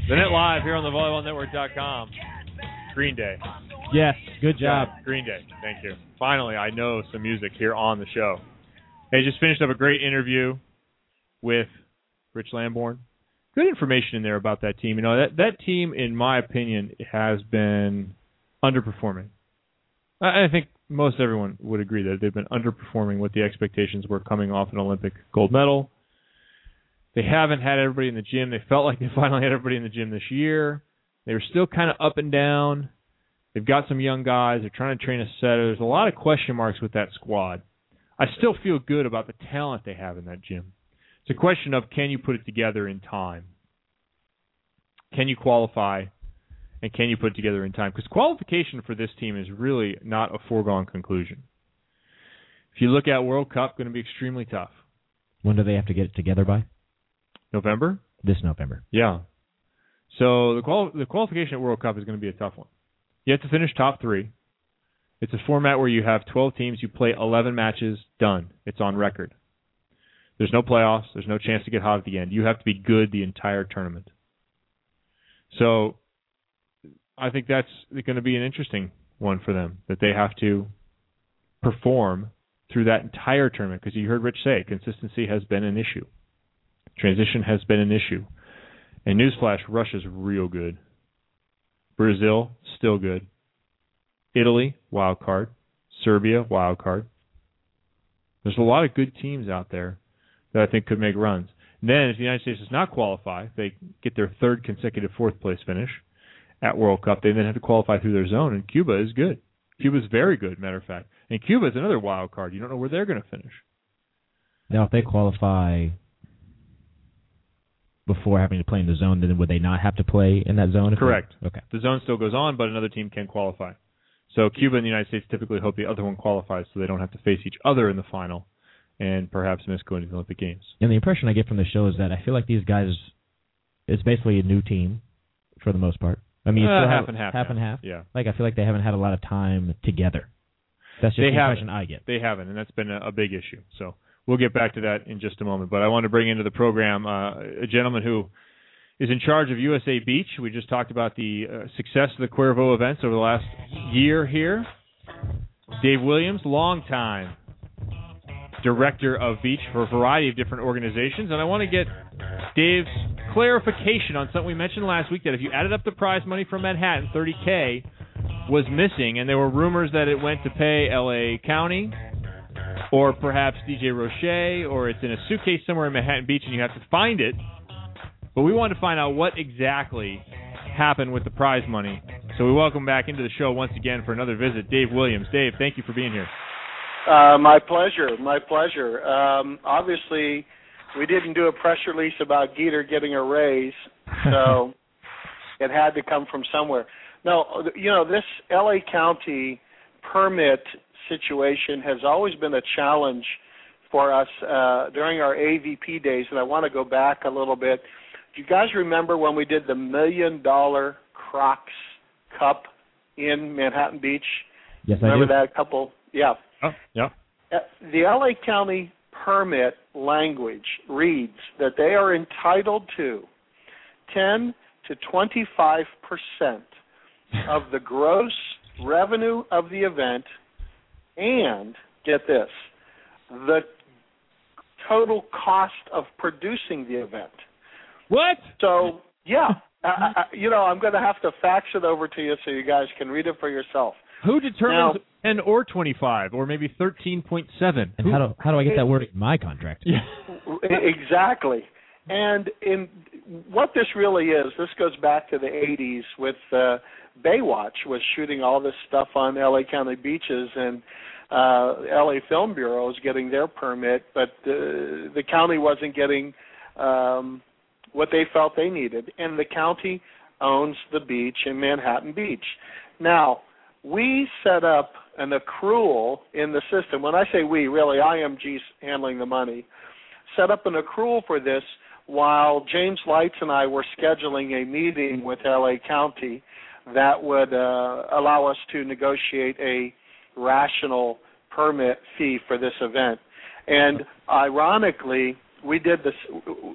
Speaker 8: The Net Live here on the volleyball network dot com. Green Day.
Speaker 9: Yes, good job.
Speaker 8: Yeah, Green Day. Thank you. Finally, I know some music here on the show. Hey, just finished up a great interview with Rich Lamborn. Good information in there about that team. You know, that, that team, in my opinion, has been underperforming. I, I think most everyone would agree that they've been underperforming what the expectations were coming off an Olympic gold medal. They haven't had everybody in the gym. They felt like they finally had everybody in the gym this year. They were still kind of up and down. They've got some young guys. They're trying to train a setter. There's a lot of question marks with that squad. I still feel good about the talent they have in that gym. It's a question of, can you put it together in time? Can you qualify, and can you put it together in time? Because qualification for this team is really not a foregone conclusion. If you look at World Cup, going to be extremely tough.
Speaker 9: When do they have to get it together by?
Speaker 8: November?
Speaker 9: This November.
Speaker 8: Yeah. So the qual- the qualification at World Cup is going to be a tough one. You have to finish top three. It's a format where you have twelve teams. You play eleven matches. Done. It's on record. There's no playoffs. There's no chance to get hot at the end. You have to be good the entire tournament. So I think that's going to be an interesting one for them, that they have to perform through that entire tournament, because you heard Rich say consistency has been an issue. Transition has been an issue. And newsflash, Russia's real good. Brazil, still good. Italy, wild card. Serbia, wild card. There's a lot of good teams out there that I think could make runs. And then if the United States does not qualify, if they get their third consecutive fourth place finish at World Cup, they then have to qualify through their zone, and Cuba is good. Cuba's very good, matter of fact. And Cuba is another wild card. You don't know where they're going to finish.
Speaker 9: Now, if they qualify before having to play in the zone, then would they not have to play in that zone?
Speaker 8: Correct.
Speaker 9: They, okay.
Speaker 8: The zone still goes on, but another team can qualify. So Cuba and the United States typically hope the other one qualifies so they don't have to face each other in the final and perhaps miss going to the Olympic Games.
Speaker 9: And the impression I get from the show is that I feel like these guys, it's basically a new team for the most part. I mean, you
Speaker 8: uh,
Speaker 9: still
Speaker 8: half
Speaker 9: have,
Speaker 8: and half.
Speaker 9: Half
Speaker 8: now.
Speaker 9: and half?
Speaker 8: Yeah.
Speaker 9: Like, I feel like they haven't had a lot of time together. That's just
Speaker 8: they
Speaker 9: the impression
Speaker 8: haven't.
Speaker 9: I get.
Speaker 8: They haven't, and that's been a, a big issue. So we'll get back to that in just a moment. But I want to bring into the program uh, a gentleman who is in charge of U S A Beach. We just talked about the uh, success of the Cuervo events over the last year here. Dave Williams, longtime director of Beach for a variety of different organizations. And I want to get Dave's clarification on something we mentioned last week, that if you added up the prize money from Manhattan, thirty K was missing, and there were rumors that it went to pay L A County or perhaps D J Roche, or it's in a suitcase somewhere in Manhattan Beach and you have to find it. But we wanted to find out what exactly happened with the prize money. So we welcome back into the show once again for another visit, Dave Williams. Dave, thank you for being here.
Speaker 12: Uh, my pleasure, my pleasure. Um, obviously, we didn't do a press release about Geeter getting a raise, so it had to come from somewhere. No, you know, this L A County permit situation has always been a challenge for us uh, during our A V P days, and I want to go back a little bit. Do you guys remember when we did the Million Dollar Crocs Cup in Manhattan Beach?
Speaker 9: Yes,
Speaker 12: remember
Speaker 9: I do.
Speaker 12: that couple? Yeah.
Speaker 8: Oh, yeah.
Speaker 12: Uh, the L A County permit language reads that they are entitled to ten to twenty-five percent of the gross revenue of the event, and, get this, the total cost of producing the event.
Speaker 8: What?
Speaker 12: So, yeah. I, I, you know, I'm going to have to fax it over to you so you guys can read it for yourself.
Speaker 8: Who determines
Speaker 12: now,
Speaker 8: ten or twenty-five, or maybe thirteen point seven?
Speaker 9: And how do how do I get that word in my contract?
Speaker 8: Yeah.
Speaker 12: Exactly. And in what this really is, this goes back to the eighties with uh, Baywatch was shooting all this stuff on L A County beaches, and uh, L A Film Bureau was getting their permit, but uh, the county wasn't getting um, what they felt they needed. And the county owns the beach in Manhattan Beach. Now, we set up an accrual in the system. When I say we, really, I M G's handling the money. Set up an accrual for this while James Lights and I were scheduling a meeting with L A County that would uh, allow us to negotiate a rational permit fee for this event. And ironically, we did this.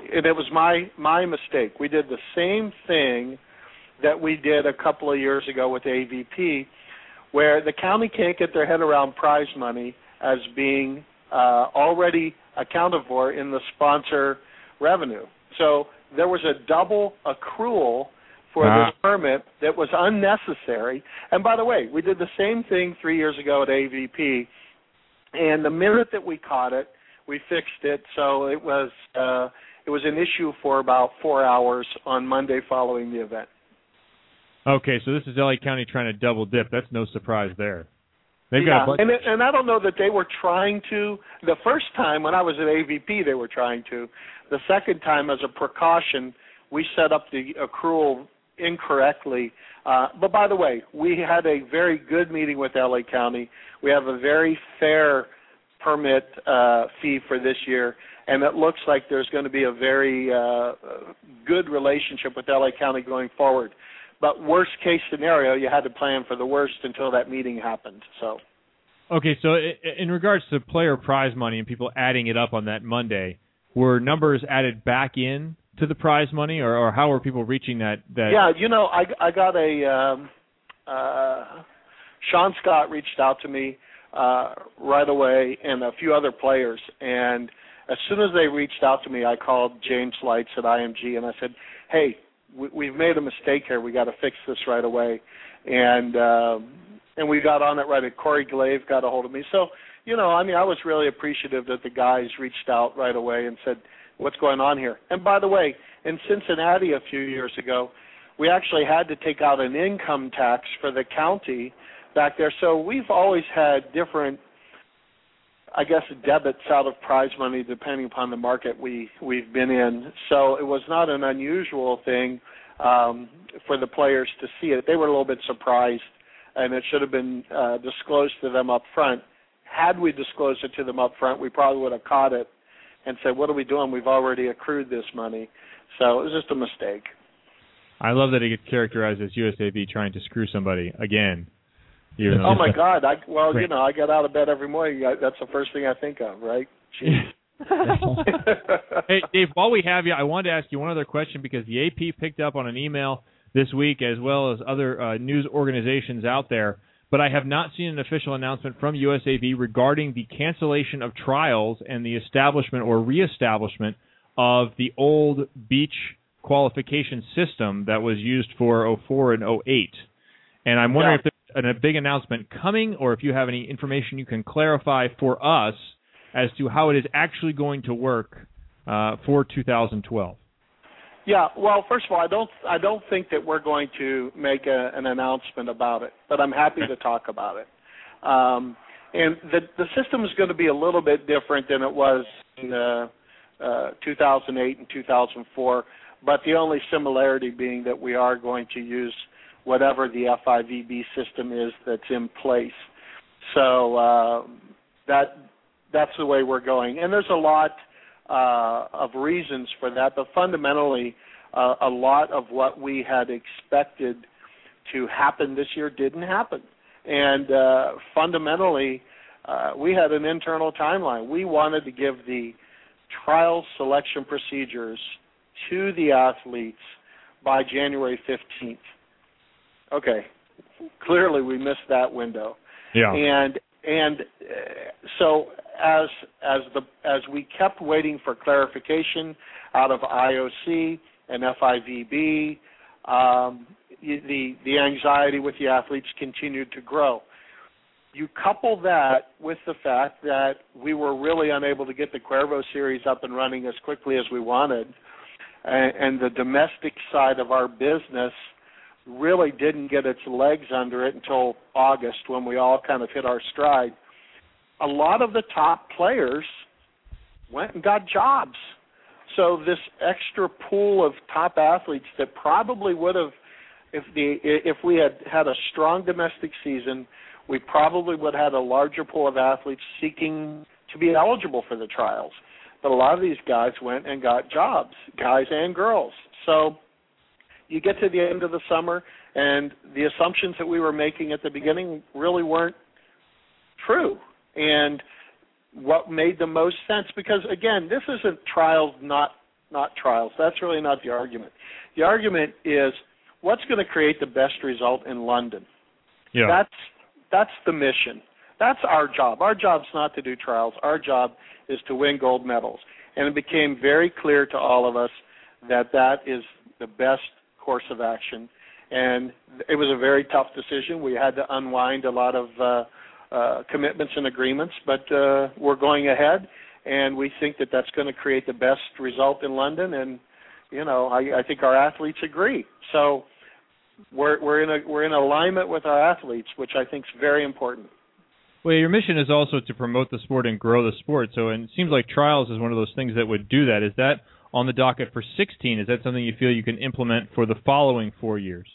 Speaker 12: and it was my my mistake. We did the same thing that we did a couple of years ago with A V P, where the county can't get their head around prize money as being uh, already accounted for in the sponsor revenue. So there was a double accrual for ah. this permit that was unnecessary. And by the way, we did the same thing three years ago at A V P, and the minute that we caught it, we fixed it. So it was uh, it was an issue for about four hours on Monday following the event.
Speaker 8: Okay, so this is L A County trying to double dip. That's no surprise there. They've
Speaker 12: yeah,
Speaker 8: got a
Speaker 12: and, it, and I don't know that they were trying to. The first time when I was at A V P, they were trying to. The second time, as a precaution, we set up the accrual incorrectly. Uh, but by the way, we had a very good meeting with L A County. We have a very fair permit uh, fee for this year, and it looks like there's going to be a very uh, good relationship with L A County going forward. But worst case scenario, you had to plan for the worst until that meeting happened. So,
Speaker 8: okay, so in regards to player prize money and people adding it up on that Monday, were numbers added back in to the prize money, or, or how were people reaching that? that
Speaker 12: yeah, you know, I, I got a um, uh, Sean Scott reached out to me uh, right away, and a few other players, and as soon as they reached out to me, I called James Lights at I M G, and I said, hey, we've made a mistake here. We got to fix this right away, and um, and we got on it right away. Corey Glaive got a hold of me. So, you know, I mean, I was really appreciative that the guys reached out right away and said, what's going on here? And by the way, in Cincinnati a few years ago, we actually had to take out an income tax for the county back there. So we've always had different, I guess, debits out of prize money depending upon the market we, we've been in. So it was not an unusual thing um, for the players to see it. They were a little bit surprised, and it should have been uh, disclosed to them up front. Had we disclosed it to them up front, we probably would have caught it and said, what are we doing? We've already accrued this money. So it was just a mistake.
Speaker 8: I love that it gets characterized as U S A V trying to screw somebody again.
Speaker 12: Even oh my God! I well, Great. you know, I get out of bed every morning. I, that's the first thing I think of, right?
Speaker 8: Hey, Dave. While we have you, I wanted to ask you one other question because the A P picked up on an email this week, as well as other uh, news organizations out there. But I have not seen an official announcement from U S A V regarding the cancellation of trials and the establishment or reestablishment of the old beach qualification system that was used for oh four and oh eight. And I'm wondering yeah. if there's a big announcement coming, or if you have any information you can clarify for us as to how it is actually going to work uh, for two thousand twelve.
Speaker 12: Yeah, well, first of all, I don't I don't think that we're going to make a, an announcement about it, but I'm happy to talk about it. Um, and the the system is going to be a little bit different than it was in uh, uh, two thousand eight and two thousand four, but the only similarity being that we are going to use whatever the F I V B system is that's in place. So uh, that that's the way we're going. And there's a lot uh, of reasons for that, but fundamentally uh, a lot of what we had expected to happen this year didn't happen. And uh, fundamentally, uh, we had an internal timeline. We wanted to give the trial selection procedures to the athletes by January fifteenth. Okay, clearly we missed that window.
Speaker 8: Yeah.
Speaker 12: And and uh, so as as the as we kept waiting for clarification out of I O C and F I V B, um, the the anxiety with the athletes continued to grow. You couple that with the fact that we were really unable to get the Cuervo series up and running as quickly as we wanted, and, and the domestic side of our business really didn't get its legs under it until August, when we all kind of hit our stride. A lot of the top players went and got jobs. So this extra pool of top athletes that probably would have, if the if we had had a strong domestic season, we probably would have had a larger pool of athletes seeking to be eligible for the trials. But a lot of these guys went and got jobs, guys and girls. So you get to the end of the summer, and the assumptions that we were making at the beginning really weren't true. And what made the most sense, because, again, this isn't trials not not trials. That's really not the argument. The argument is what's going to create the best result in London.
Speaker 8: Yeah.
Speaker 12: That's that's the mission. That's our job. Our job's not to do trials. Our job is to win gold medals. And it became very clear to all of us that that is the best course of action. And it was a very tough decision. We had to unwind a lot of uh, uh, commitments and agreements, but uh, we're going ahead, and we think that that's going to create the best result in London. And you know, I, I think our athletes agree. So we're we're in a we're in alignment with our athletes, which I think is very important.
Speaker 8: Well, your mission is also to promote the sport and grow the sport. So, and it seems like trials is one of those things that would do that. Is that on the docket for sixteen? Is that something you feel you can implement for the following four years?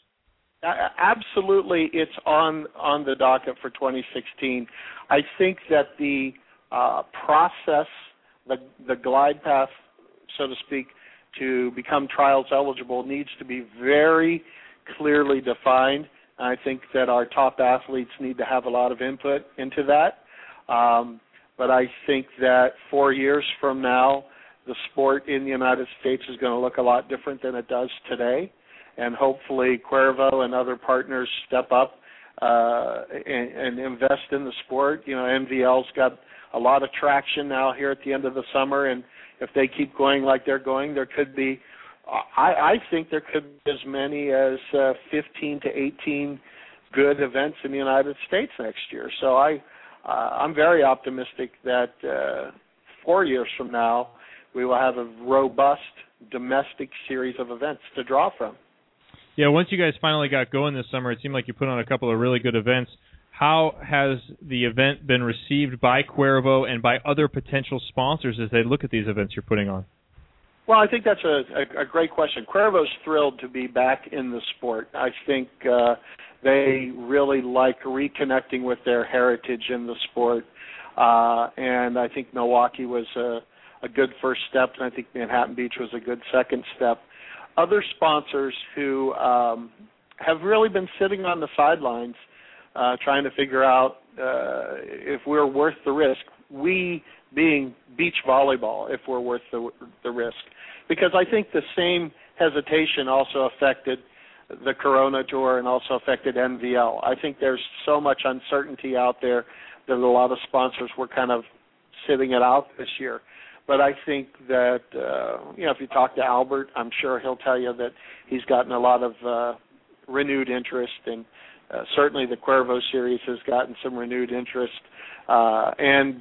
Speaker 12: Absolutely, it's on on the docket for twenty sixteen. I think that the uh, process, the the glide path, so to speak, to become trials eligible needs to be very clearly defined. I think that our top athletes need to have a lot of input into that. Um, but I think that four years from now, the sport in the United States is going to look a lot different than it does today. And hopefully Cuervo and other partners step up uh, and, and invest in the sport. You know, N V L's got a lot of traction now here at the end of the summer, and if they keep going like they're going, there could be, I, I think there could be as many as uh, fifteen to eighteen good events in the United States next year. So I, uh, I'm very optimistic that uh, four years from now we will have a robust domestic series of events to draw from.
Speaker 8: Yeah, once you guys finally got going this summer, it seemed like you put on a couple of really good events. How has the event been received by Cuervo and by other potential sponsors as they look at these events you're putting on?
Speaker 12: Well, I think that's a, a, a great question. Cuervo's thrilled to be back in the sport. I think uh, they really like reconnecting with their heritage in the sport, uh, and I think Milwaukee was a, a good first step, and I think Manhattan Beach was a good second step. Other sponsors who um, have really been sitting on the sidelines uh, trying to figure out uh, if we're worth the risk, we being beach volleyball, if we're worth the, the risk. Because I think the same hesitation also affected the Corona Tour and also affected N V L. I think there's so much uncertainty out there that a lot of sponsors were kind of sitting it out this year. But I think that, uh, you know, if you talk to Albert, I'm sure he'll tell you that he's gotten a lot of uh, renewed interest, and uh, certainly the Cuervo Series has gotten some renewed interest. Uh, and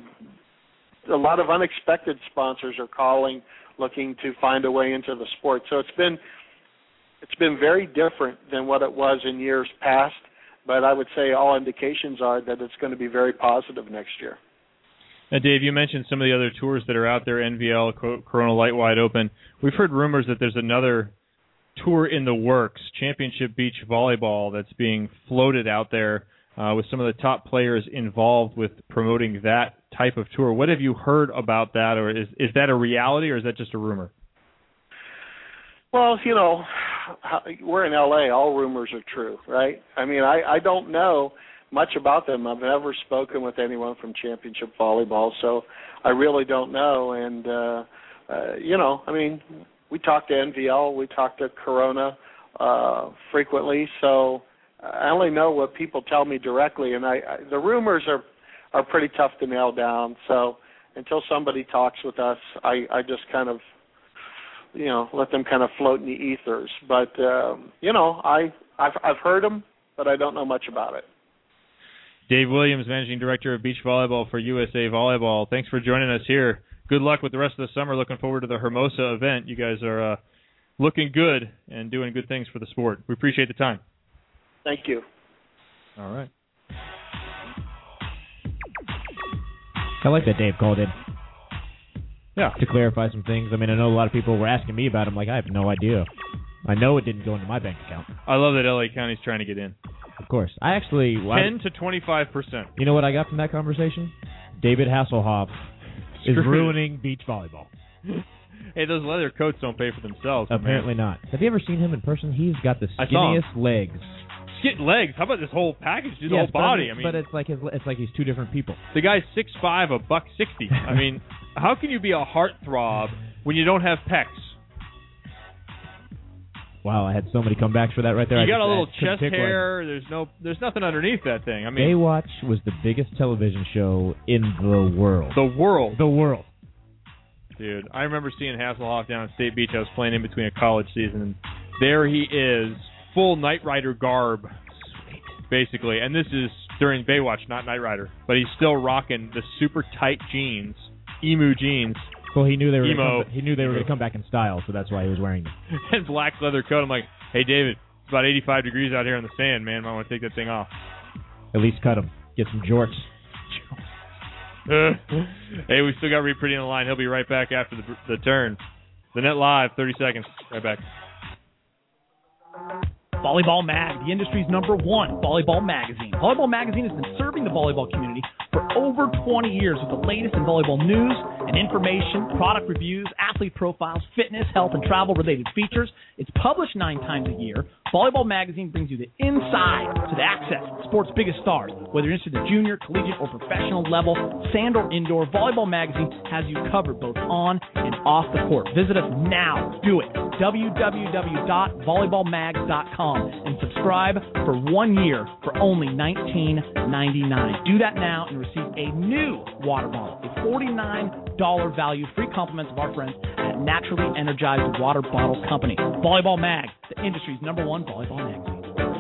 Speaker 12: a lot of unexpected sponsors are calling, looking to find a way into the sport. So it's been it's been very different than what it was in years past, but I would say all indications are that it's going to be very positive next year.
Speaker 8: Now, Dave, you mentioned some of the other tours that are out there, N V L, Corona Light Wide Open. We've heard rumors that there's another tour in the works, Championship Beach Volleyball, that's being floated out there uh, with some of the top players involved with promoting that type of tour. What have you heard about that, or is, is that a reality, or is that just a rumor?
Speaker 12: Well, you know, we're in L A. All rumors are true, right? I mean, I, I don't know much about them. I've never spoken with anyone from Championship Volleyball, so I really don't know. And, uh, uh, you know, I mean, we talk to N V L, we talk to Corona uh, frequently, so I only know what people tell me directly. And I, I the rumors are, are pretty tough to nail down, so until somebody talks with us, I, I just kind of, you know, let them kind of float in the ethers. But, um, you know, I, I've, I've heard them, but I don't know much about it.
Speaker 8: Dave Williams, Managing Director of Beach Volleyball for U S A Volleyball. Thanks for joining us here. Good luck with the rest of the summer. Looking forward to the Hermosa event. You guys are uh, looking good and doing good things for the sport. We appreciate the time.
Speaker 12: Thank you.
Speaker 8: All right.
Speaker 9: I like that Dave called in.
Speaker 8: Yeah.
Speaker 9: To clarify some things. I mean, I know a lot of people were asking me about it. I'm like, I have no idea. I know it didn't go into my bank account.
Speaker 8: I love that L A County's trying to get in.
Speaker 9: Of course. I actually...
Speaker 8: ten to twenty-five percent.
Speaker 9: You know what I got from that conversation? David Hasselhoff is ruining beach volleyball.
Speaker 8: Hey, those leather coats don't pay for themselves.
Speaker 9: Apparently
Speaker 8: man.
Speaker 9: not. Have you ever seen him in person? He's got the skinniest legs.
Speaker 8: Skin legs? How about this whole package? Do the
Speaker 9: yes,
Speaker 8: whole body?
Speaker 9: But,
Speaker 8: I mean,
Speaker 9: but it's like his, it's like he's two different people.
Speaker 8: The guy's six five, a buck sixty. I mean, how can you be a heartthrob when you don't have pecs?
Speaker 9: Wow, I had so many comebacks for that right there.
Speaker 8: You
Speaker 9: I
Speaker 8: got
Speaker 9: just,
Speaker 8: a little
Speaker 9: I
Speaker 8: chest hair. There's no, there's nothing underneath that thing. I mean,
Speaker 9: Baywatch was the biggest television show in the world.
Speaker 8: The world.
Speaker 9: The world.
Speaker 8: Dude, I remember seeing Hasselhoff down at State Beach. I was playing in between a college season, and there he is, full Knight Rider garb, basically. And this is during Baywatch, not Knight Rider. But he's still rocking the super tight jeans, emu jeans.
Speaker 9: Well, he knew they were
Speaker 8: Emo.
Speaker 9: gonna he knew they were going to come back in style, so that's why he was wearing them.
Speaker 8: And black leather coat. I'm like, hey, David, it's about eighty-five degrees out here in the sand, man. Might want to take that thing off.
Speaker 9: At least cut him. Get some jorts.
Speaker 8: Hey, we still got Reed Pretty on the line. He'll be right back after the, the turn. The Net Live, thirty seconds. Right back.
Speaker 13: Volleyball Mag, the industry's number one volleyball magazine. Volleyball Magazine has been serving the volleyball community for over twenty years with the latest in volleyball news and information, product reviews, athlete profiles, fitness, health, and travel-related features. It's published nine times a year. Volleyball Magazine brings you the inside to the access to sport's biggest stars. Whether you're interested in the junior, collegiate, or professional level, sand or indoor, Volleyball Magazine has you covered both on and off the court. Visit us now. Do it. w w w dot volleyball mag dot com and subscribe for one year for only nineteen ninety-nine. Do that now and receive a new water bottle, a forty-nine dollars value, free compliments of our friends at Naturally Energized Water Bottle Company. Volleyball Mag, the industry's number one volleyball magazine.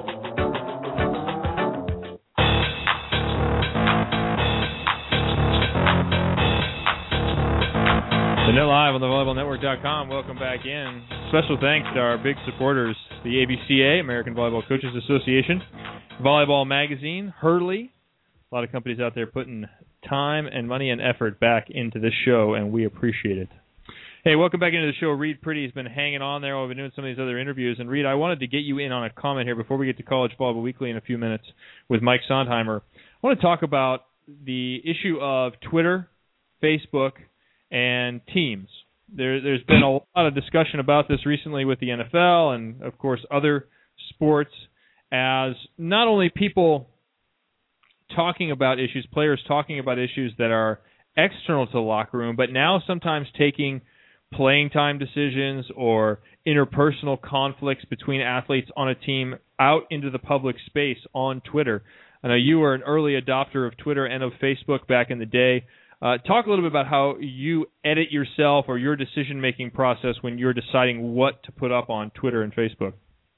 Speaker 8: The Net Live on the volleyball network dot com. Welcome back in. Special thanks to our big supporters, the A B C A, American Volleyball Coaches Association, Volleyball Magazine, Hurley. A lot of companies out there putting time and money and effort back into this show, and we appreciate it. Hey, welcome back into the show. Reed Pretty has been hanging on there while we've been doing some of these other interviews. And, Reed, I wanted to get you in on a comment here before we get to College Volleyball Weekly in a few minutes with Mike Sondheimer. I want to talk about the issue of Twitter, Facebook, and teams. There, there's been a lot of discussion about this recently with the N F L and, of course, other sports, as not only people talking about issues, players talking about issues that are external to the locker room, but now sometimes taking playing time decisions or interpersonal conflicts between athletes on a team out into the public space on Twitter. I know you were an early adopter of Twitter and of Facebook back in the day. Uh, talk a little bit about how you edit yourself or your decision-making process when you're deciding what to put up on Twitter and Facebook.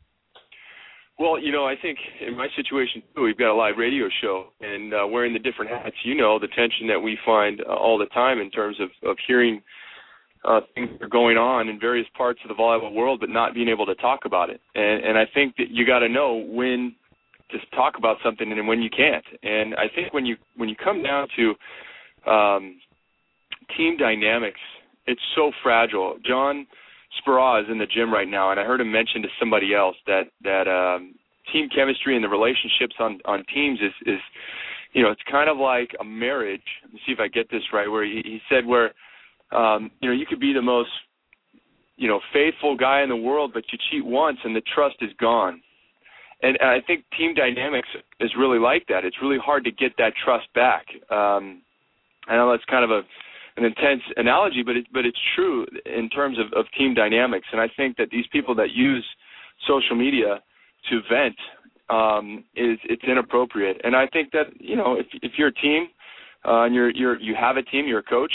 Speaker 1: Well, you know, I think in my situation, too, we've got a live radio show, and uh, wearing the different hats, you know, the tension that we find uh, all the time in terms of, of hearing uh, things that are going on in various parts of the volleyball world, but not being able to talk about it. And, and I think that you got to know when to talk about something and when you can't. And I think when you when you come down to um, team dynamics, it's so fragile. John Speraw is in the gym right now, and I heard him mention to somebody else that that um, team chemistry and the relationships on, on teams is, is, you know, it's kind of like a marriage. Let me see if I get this right. Where he, he said, where um, you know, you could be the most, you know, faithful guy in the world, but you cheat once and the trust is gone. And I think team dynamics is really like that. It's really hard to get that trust back. Um, I know that's kind of a an intense analogy, but it, but it's true in terms of, of team dynamics. And I think that these people that use social media to vent um, is it's inappropriate. And I think that, you know, if if you're a team uh, and you're you're you have a team, you're a coach,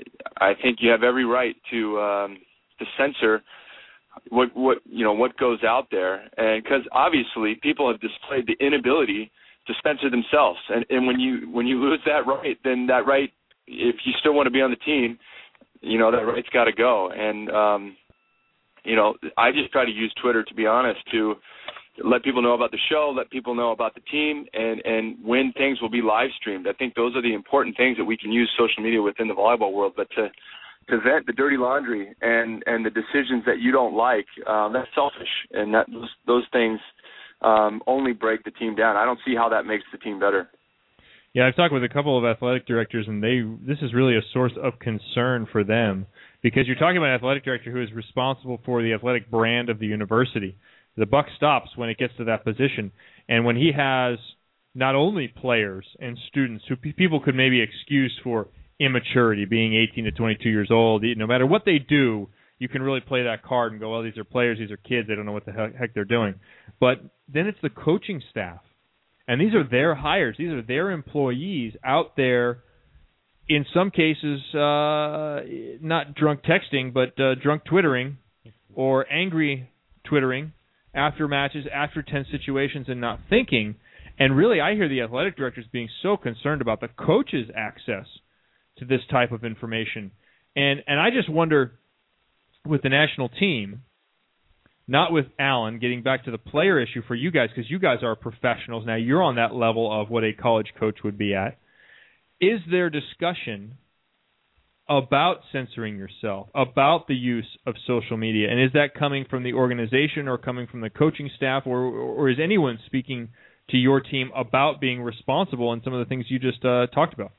Speaker 1: I think you have every right to um, to censor what what you know what goes out there. And because obviously people have displayed the inability to censor themselves. And and when you when you lose that right, then that right, if you still want to be on the team, you know, that right's got to go. And, um, you know, I just try to use Twitter, to be honest, to let people know about the show, let people know about the team, and, and when things will be live streamed. I think those are the important things that we can use social media within the volleyball world. But to, to vent the dirty laundry and, and the decisions that you don't like, um, that's selfish. And that those, those things um, only break the team down. I don't see how that makes the team better.
Speaker 8: Yeah, I've talked with a couple of athletic directors, and they this is really a source of concern for them because you're talking about an athletic director who is responsible for the athletic brand of the university. The buck stops when it gets to that position, and when he has not only players and students who people could maybe excuse for immaturity, being eighteen to twenty-two years old, no matter what they do, you can really play that card and go, well, these are players, these are kids, they don't know what the heck they're doing. But then it's the coaching staff. And these are their hires. These are their employees out there, in some cases, uh, not drunk texting, but uh, drunk twittering or angry twittering after matches, after tense situations, and not thinking. And really, I hear the athletic directors being so concerned about the coaches' access to this type of information. And and I just wonder, with the national team, not with Allen, getting back to the player issue for you guys, because you guys are professionals now, you're on that level of what a college coach would be at. Is there discussion about censoring yourself, about the use of social media? And is that coming from the organization or coming from the coaching staff, or, or is anyone speaking to your team about being responsible in some of the things you just uh, talked about?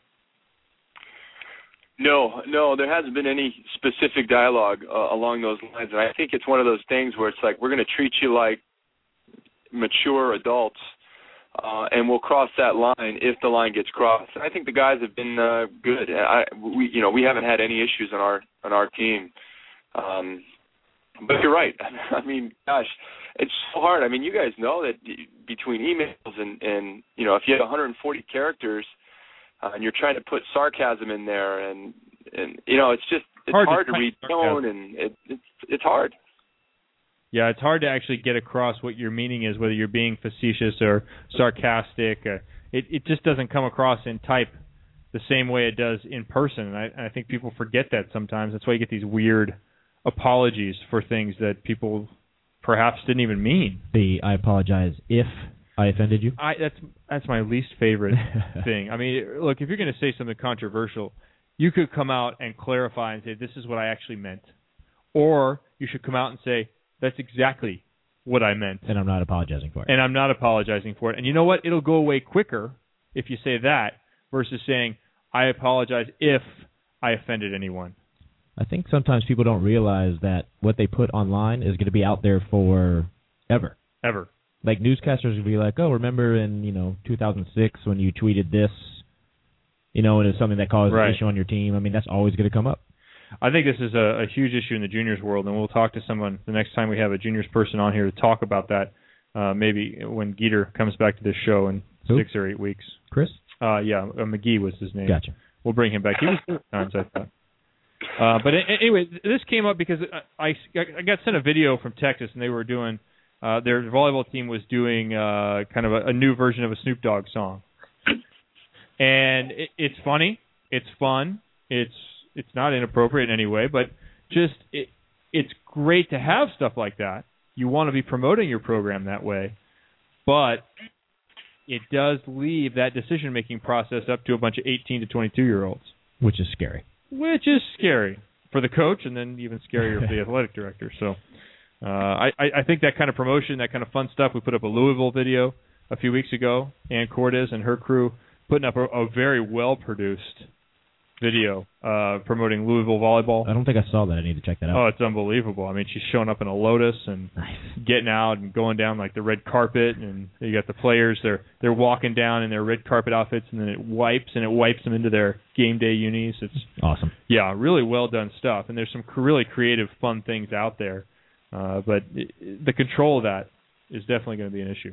Speaker 1: No, no, there hasn't been any specific dialogue uh, along those lines. And I think it's one of those things where it's like, we're going to treat you like mature adults, uh, and we'll cross that line if the line gets crossed. And I think the guys have been uh, good. I, we, you know, we haven't had any issues on our on our team. Um, but you're right. I mean, gosh, it's so hard. I mean, you guys know that between emails and, and you know, if you have one hundred forty characters, Uh, and you're trying to put sarcasm in there, and, and you know, it's just it's hard, hard to, to read tone, and it, it's it's hard.
Speaker 8: Yeah, it's hard to actually get across what your meaning is, whether you're being facetious or sarcastic. Uh, it it just doesn't come across in type the same way it does in person, and I, and I think people forget that sometimes. That's why you get these weird apologies for things that people perhaps didn't even mean.
Speaker 9: The I apologize if I offended you?
Speaker 8: I that's that's my least favorite thing. I mean, look, if you're going to say something controversial, you could come out and clarify and say, this is what I actually meant. Or you should come out and say, that's exactly what I meant.
Speaker 9: And I'm not apologizing for it.
Speaker 8: And I'm not apologizing for it. And you know what? It'll go away quicker if you say that versus saying, I apologize if I offended anyone.
Speaker 9: I think sometimes people don't realize that what they put online is going to be out there for ever.
Speaker 8: Ever.
Speaker 9: Like newscasters would be like, oh, remember in, you know, two thousand six when you tweeted this, you know, and it's something that caused
Speaker 8: right.
Speaker 9: an issue on your team. I mean, that's always going to come up.
Speaker 8: I think this is a, a huge issue in the juniors world, and we'll talk to someone the next time we have a juniors person on here to talk about that, uh, maybe when Geeter comes back to this show in Who? six or eight weeks.
Speaker 9: Chris?
Speaker 8: Uh, yeah, uh, McGee was his name.
Speaker 9: Gotcha.
Speaker 8: We'll bring him back. He was four times, I thought. Uh, but anyway, this came up because I, I got sent a video from Texas, and they were doing uh, their volleyball team was doing uh, kind of a, a new version of a Snoop Dogg song, and it, it's funny, it's fun, it's it's not inappropriate in any way, but just it, it's great to have stuff like that. You want to be promoting your program that way, but it does leave that decision-making process up to a bunch of eighteen to twenty-two year olds,
Speaker 9: which is scary.
Speaker 8: Which is scary for the coach, and then even scarier for the athletic director. So uh, I, I think that kind of promotion, that kind of fun stuff. We put up a Louisville video a few weeks ago. Ann Cortez and her crew putting up a, a very well-produced video uh, promoting Louisville volleyball.
Speaker 9: I don't think I saw that. I need to check that out.
Speaker 8: Oh, it's unbelievable. I mean, she's showing up in a Lotus and
Speaker 9: nice.
Speaker 8: getting out and going down like the red carpet, and you got the players. They're they're walking down in their red carpet outfits, and then it wipes and it wipes them into their game day unis. It's
Speaker 9: awesome.
Speaker 8: Yeah, really well done stuff. And there's some really creative, fun things out there. Uh, but it, the control of that is definitely going to be an issue.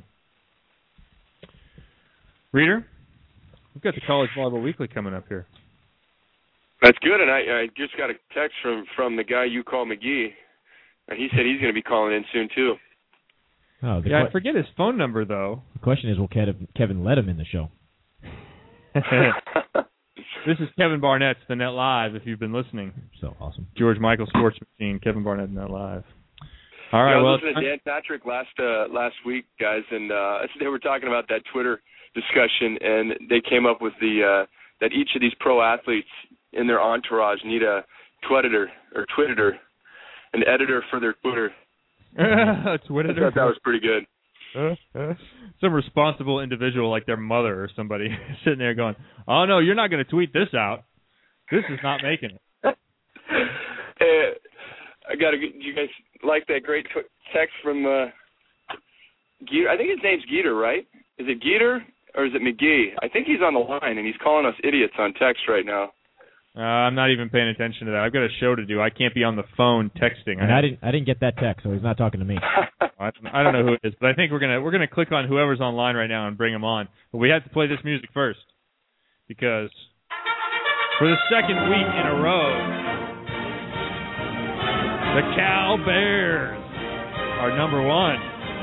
Speaker 8: Reader, we've got the College Volleyball Weekly coming up here.
Speaker 1: That's good, and I, I just got a text from, from the guy you call McGee, and he said he's going to be calling in soon, too.
Speaker 9: Oh,
Speaker 8: yeah,
Speaker 9: que-
Speaker 8: I forget his phone number, though.
Speaker 9: The question is, will Kevin, Kevin let him in the show?
Speaker 8: This is Kevin Barnett's The Net Live, if you've been listening.
Speaker 9: So awesome.
Speaker 8: George Michael Sports Machine, Kevin Barnett, The Net Live. All right,
Speaker 1: yeah, I was
Speaker 8: well,
Speaker 1: listening to Dan Patrick last uh, last week, guys, and uh, they were talking about that Twitter discussion, and they came up with the uh, that each of these pro athletes in their entourage need a Twitterter or Twitterter, an editor for their Twitter.
Speaker 8: Twitterter.
Speaker 1: I thought that was pretty good.
Speaker 8: Uh, uh, some responsible individual like their mother or somebody sitting there going, "Oh no, you're not going to tweet this out. This is not making it."
Speaker 1: uh, I got to. You guys like that great tw- text from uh, Geeter? I think his name's Geeter, right? Is it Geeter or is it McGee? I think he's on the line and he's calling us idiots on text right now.
Speaker 8: Uh, I'm not even paying attention to that. I've got a show to do. I can't be on the phone texting.
Speaker 9: And I, I didn't. I didn't get that text, so he's not talking to me.
Speaker 8: I, I don't know who it is, but I think we're gonna we're gonna click on whoever's online right now and bring him on. But we have to play this music first because for the second week in a row, the Cal Bears are number one.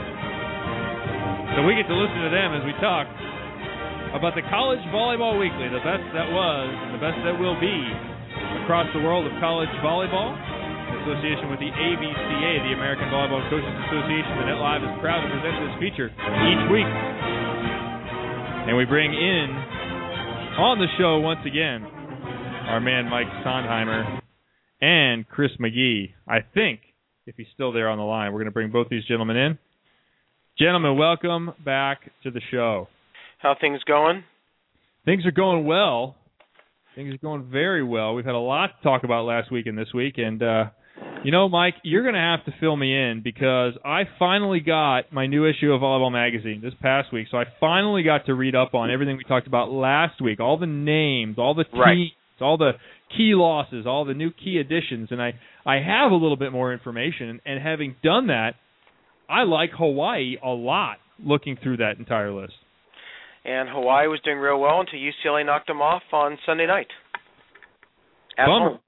Speaker 8: So we get to listen to them as we talk about the College Volleyball Weekly, the best that was and the best that will be across the world of college volleyball. In association with the A V C A, the American Volleyball Coaches Association, the Net Live is proud to present this feature each week. And we bring in on the show once again our man Mike Sondheimer and Chris McGee. I think, if he's still there on the line, we're going to bring both these gentlemen in. Gentlemen, welcome back to the show.
Speaker 14: How things going?
Speaker 8: Things are going well. Things are going very well. We've had a lot to talk about last week and this week. And, uh, you know, Mike, you're going to have to fill me in because I finally got my new issue of Volleyball Magazine this past week. So I finally got to read up on everything we talked about last week, all the names, all the teams, right. all the key losses, all the new key additions. And I, I have a little bit more information. And having done that, I like Hawaii a lot looking through that entire list.
Speaker 14: And Hawaii was doing real well until U C L A knocked them off on Sunday night. At
Speaker 8: Bummer.
Speaker 14: home.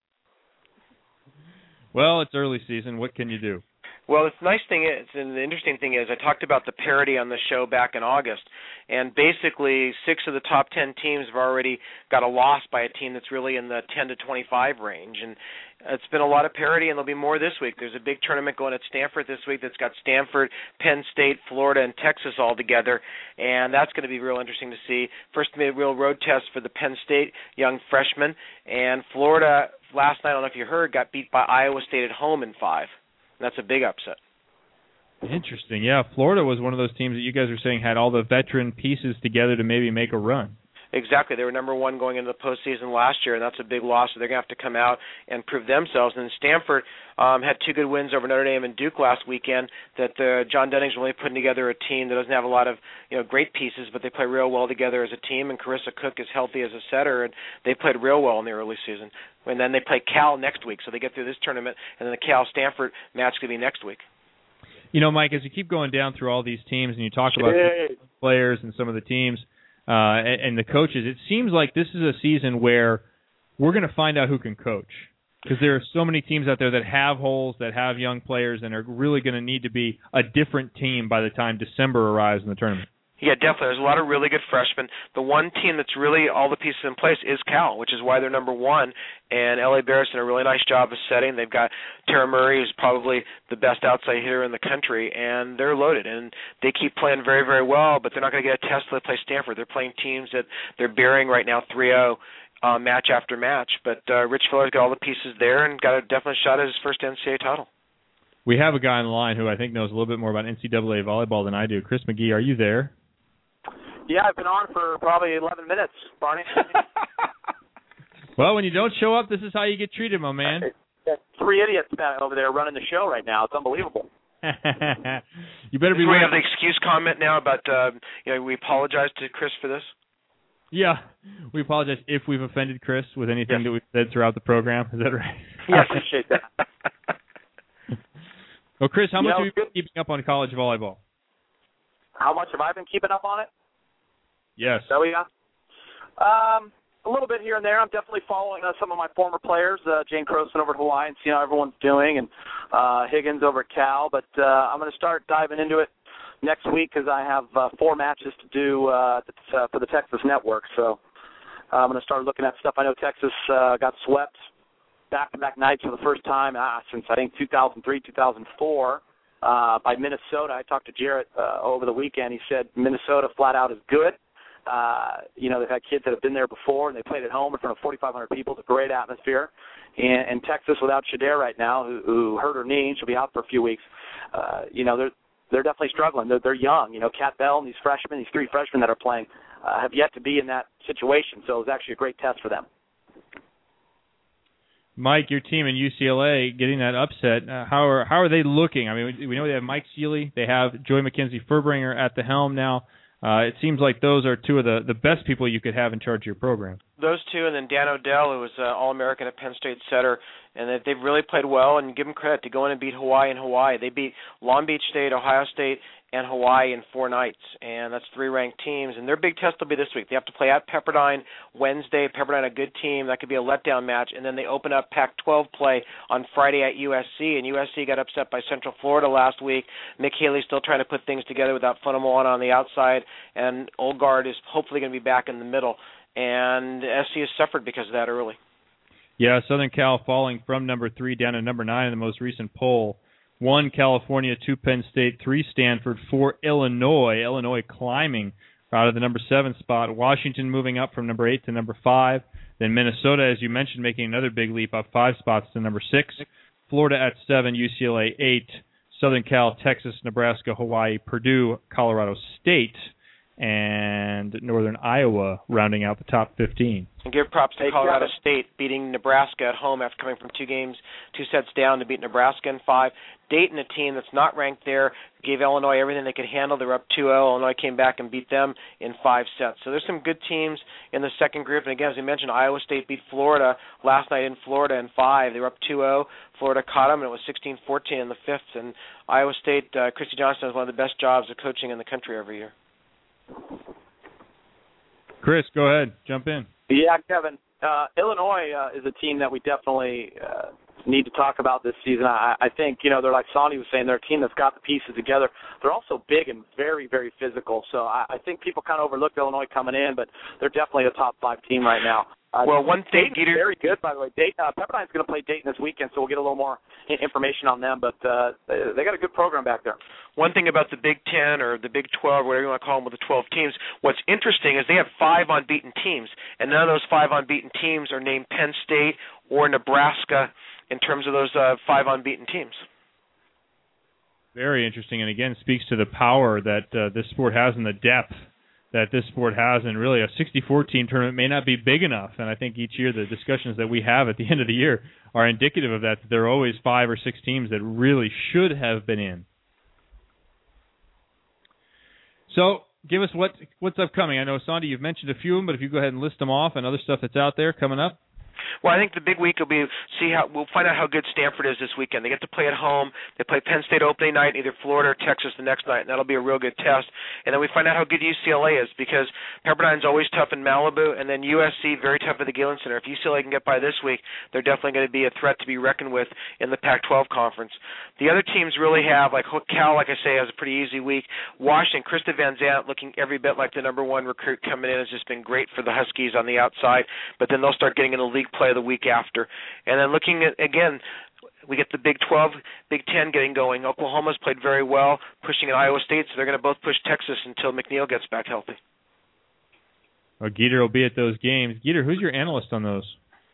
Speaker 8: Well, it's early season. What can you do?
Speaker 14: Well, the nice thing is, and the interesting thing is, I talked about the parity on the show back in August, and basically six of the top ten teams have already got a loss by a team that's really in the ten to twenty-five range, and it's been a lot of parity, and there'll be more this week. There's a big tournament going at Stanford this week that's got Stanford, Penn State, Florida, and Texas all together, and that's going to be real interesting to see. First, a real road test for the Penn State young freshmen, and Florida last night, I don't know if you heard, got beat by Iowa State at home in five. That's a big upset.
Speaker 8: Interesting. Yeah, Florida was one of those teams that you guys were saying had all the veteran pieces together to maybe make a run.
Speaker 14: Exactly. They were number one going into the postseason last year, and that's a big loss. So they're going to have to come out and prove themselves. And Stanford um, had two good wins over Notre Dame and Duke last weekend. That uh, John Dunning's really putting together a team that doesn't have a lot of you know great pieces, but they play real well together as a team. And Carissa Cook is healthy as a setter, and they played real well in the early season. And then they play Cal next week, so they get through this tournament, and then the Cal-Stanford match could be next week.
Speaker 8: You know, Mike, as you keep going down through all these teams and you talk about the players and some of the teams uh, and, and the coaches, it seems like this is a season where we're going to find out who can coach because there are so many teams out there that have holes, that have young players, and are really going to need to be a different team by the time December arrives in the tournament.
Speaker 14: Yeah, definitely. There's a lot of really good freshmen. The one team that's really all the pieces in place is Cal, which is why they're number one. And L A Bears did a really nice job of setting. They've got Tara Murray, who's probably the best outside hitter in the country, and they're loaded. And they keep playing very, very well, but they're not going to get a test till they play Stanford. They're playing teams that they're bearing right now three oh uh, match after match. But uh, Rich Fuller's got all the pieces there and got a definite shot at his first N C double A title.
Speaker 8: We have a guy on the line who I think knows a little bit more about N C double A volleyball than I do. Chris McGee, are you there?
Speaker 15: Yeah, I've been on for probably eleven minutes, Barney.
Speaker 8: Well, when you don't show up, this is how you get treated, my man.
Speaker 15: Three idiots over there running the show right now. It's unbelievable.
Speaker 8: You better be.
Speaker 14: Do we have the excuse comment now about, uh, you know, we apologize to Chris for this?
Speaker 8: Yeah, we apologize if we've offended Chris with anything yes. that we've said throughout the program. Is that right?
Speaker 15: Yeah, I appreciate that.
Speaker 8: Well, Chris, how
Speaker 15: you
Speaker 8: much
Speaker 15: know,
Speaker 8: have you been keeping up on college volleyball?
Speaker 15: How much have I been keeping up on it?
Speaker 8: Yes.
Speaker 15: So we got um, a little bit here and there. I'm definitely following uh, some of my former players, uh, Jane Croson over at Hawaii, and seeing how everyone's doing, and uh, Higgins over at Cal. But uh, I'm going to start diving into it next week because I have uh, four matches to do uh, uh, for the Texas Network. So uh, I'm going to start looking at stuff. I know Texas uh, got swept back-to-back nights for the first time uh, since, I think, two thousand three, two thousand four. Uh, by Minnesota. I talked to Jarrett uh, over the weekend. He said Minnesota flat out is good. Uh, you know, they've had kids that have been there before, and they played at home in front of forty-five hundred people. It's a great atmosphere. And, and Texas, without Shader right now, who, who hurt her knee and she'll be out for a few weeks, uh, you know, they're they're definitely struggling. They're, they're young. You know, Kat Bell and these freshmen, these three freshmen that are playing, uh, have yet to be in that situation. So it was actually a great test for them.
Speaker 8: Mike, your team in U C L A getting that upset. Uh, how are how are they looking? I mean, we know they have Mike Seeley. They have Joy McKenzie Furbringer at the helm now. Uh, it seems like those are two of the, the best people you could have in charge of your program.
Speaker 14: those two, and then Dan Odell, who was uh, All-American at Penn State setter, and that they've really played well. And give them credit to go in and beat Hawaii and Hawaii. They beat Long Beach State, Ohio State, and Hawaii in four nights, and that's three ranked teams. And their big test will be this week. They have to play at Pepperdine Wednesday. Pepperdine, a good team. That could be a letdown match. And then they open up Pac twelve play on Friday at U S C, and U S C got upset by Central Florida last week. Mick Haley's still trying to put things together without Funamoana on the outside, and Old Guard is hopefully going to be back in the middle. And S C has suffered because of that early.
Speaker 8: Yeah, Southern Cal falling from number three down to number nine in the most recent poll. One, California, two, Penn State, three, Stanford, four, Illinois. Illinois climbing out of the number seven spot. Washington moving up from number eight to number five. Then Minnesota, as you mentioned, making another big leap up five spots to number six. Florida at seven, U C L A eight, Southern Cal, Texas, Nebraska, Hawaii, Purdue, Colorado State, and Northern Iowa rounding out the top fifteen.
Speaker 14: And give props to Colorado State beating Nebraska at home after coming from two games, two sets down to beat Nebraska in five. Dayton, a team that's not ranked there, gave Illinois everything they could handle. They were up two oh. Illinois came back and beat them in five sets. So there's some good teams in the second group. And again, as we mentioned, Iowa State beat Florida last night in Florida in five. They were up two oh. Florida caught them, and it was sixteen fourteen in the fifth. And Iowa State, uh, Christy Johnson has one of the best jobs of coaching in the country every year.
Speaker 8: Chris, go ahead. Jump in.
Speaker 15: Yeah, Kevin. Uh, Illinois uh, is a team that we definitely uh, need to talk about this season. I, I think, you know, they're like Sandy was saying, they're a team that's got the pieces together. They're also big and very, very physical. So I, I think people kind of overlook Illinois coming in, but they're definitely a top five team right now. Uh,
Speaker 14: well, one thing,
Speaker 15: Dayton's very good, by the way. Dayton, uh, Pepperdine's going to play Dayton this weekend, so we'll get a little more information on them. But uh, they, they got a good program back there.
Speaker 14: One thing about the Big Ten or the Big twelve, whatever you want to call them, with the twelve teams, what's interesting is they have five unbeaten teams, and none of those five unbeaten teams are named Penn State or Nebraska in terms of those uh, five unbeaten teams.
Speaker 8: Very interesting, and again speaks to the power that uh, this sport has and the depth that this sport has, and really a sixty-four team tournament may not be big enough. And I think each year the discussions that we have at the end of the year are indicative of that, that there are always five or six teams that really should have been in. So give us what what's upcoming. I know, Sandy, you've mentioned a few of them, but if you go ahead and list them off and other stuff that's out there coming up.
Speaker 14: Well, I think the big week will be see how we'll find out how good Stanford is this weekend. They get to play at home. They play Penn State opening night, either Florida or Texas the next night, and that'll be a real good test. And then we find out how good U C L A is, because Pepperdine's always tough in Malibu, and then U S C very tough at the Gillen Center. If U C L A can get by this week, they're definitely going to be a threat to be reckoned with in the Pac twelve conference. The other teams really have, like Cal, like I say, has a pretty easy week. Washington, Krista Van Zandt looking every bit like the number one recruit coming in, has just been great for the Huskies on the outside, but then they'll start getting in the league play the week after. And then looking at, again, we get the Big twelve, Big ten getting going. Oklahoma's played very well, pushing at Iowa State, so they're going to both push Texas until McNeil gets back healthy.
Speaker 8: Well, Geeter will be at those games. Geeter, who's your analyst on those?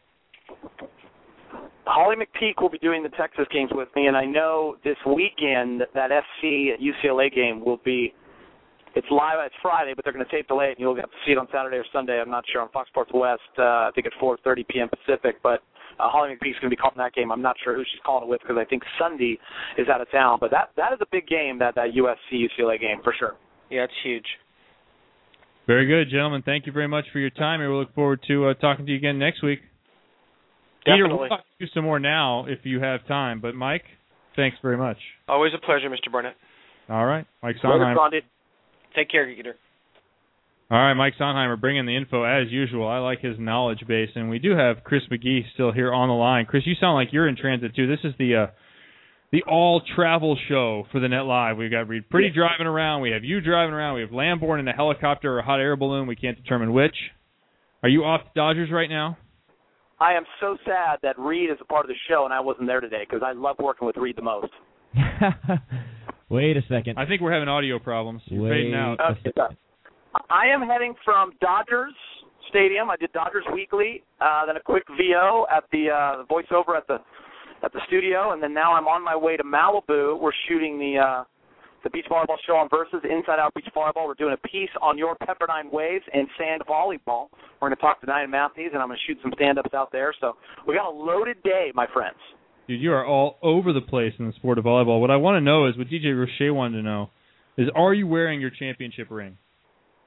Speaker 15: Holly McPeak will be doing the Texas games with me, and I know this weekend that F C U C L A game will be, it's live, it's Friday, but they're going to tape delay it, and you'll get to see it on Saturday or Sunday. I'm not sure, on Fox Sports West, uh, I think at four thirty p.m. Pacific, but uh, Holly McPeak's going to be calling that game. I'm not sure who she's calling it with, because I think Sunday is out of town, but that that is a big game, that, that U S C U C L A game, for sure.
Speaker 14: Yeah, it's huge.
Speaker 8: Very good, gentlemen. Thank you very much for your time, and we look forward to uh, talking to you again next week.
Speaker 14: Definitely.
Speaker 8: Peter, we'll talk to you some more now if you have time. But, Mike, thanks very much.
Speaker 14: Always a pleasure, Mister Barnett.
Speaker 8: All right. Mike Sondheimer.
Speaker 14: Take care, Geeter.
Speaker 8: All right, Mike Sondheimer bringing the info as usual. I like his knowledge base. And we do have Chris McGee still here on the line. Chris, you sound like you're in transit, too. This is the uh, the all-travel show for the Net Live. We've got Reed Pretty yeah. driving around. We have you driving around. We have Lamborn in a helicopter or a hot air balloon. We can't determine which. Are you off the Dodgers right now?
Speaker 15: I am so sad that Reed is a part of the show and I wasn't there today, because I love working with Reed the most.
Speaker 9: Wait a second.
Speaker 8: I think we're having audio problems. You're
Speaker 9: Wait
Speaker 8: fading out.
Speaker 15: Okay. I am heading from Dodgers Stadium. I did Dodgers Weekly, uh, then a quick V O at the uh, voiceover at the at the studio, and then now I'm on my way to Malibu. We're shooting the uh, the beach volleyball show on Versus, Inside Out Beach Volleyball. We're doing a piece on your Pepperdine Waves and sand volleyball. We're going to talk to Diane Matthews, and I'm going to shoot some stand-ups out there. So we got a loaded day, my friends.
Speaker 8: Dude, you are all over the place in the sport of volleyball. What I want to know is, what D J Roche wanted to know, is are you wearing your championship ring?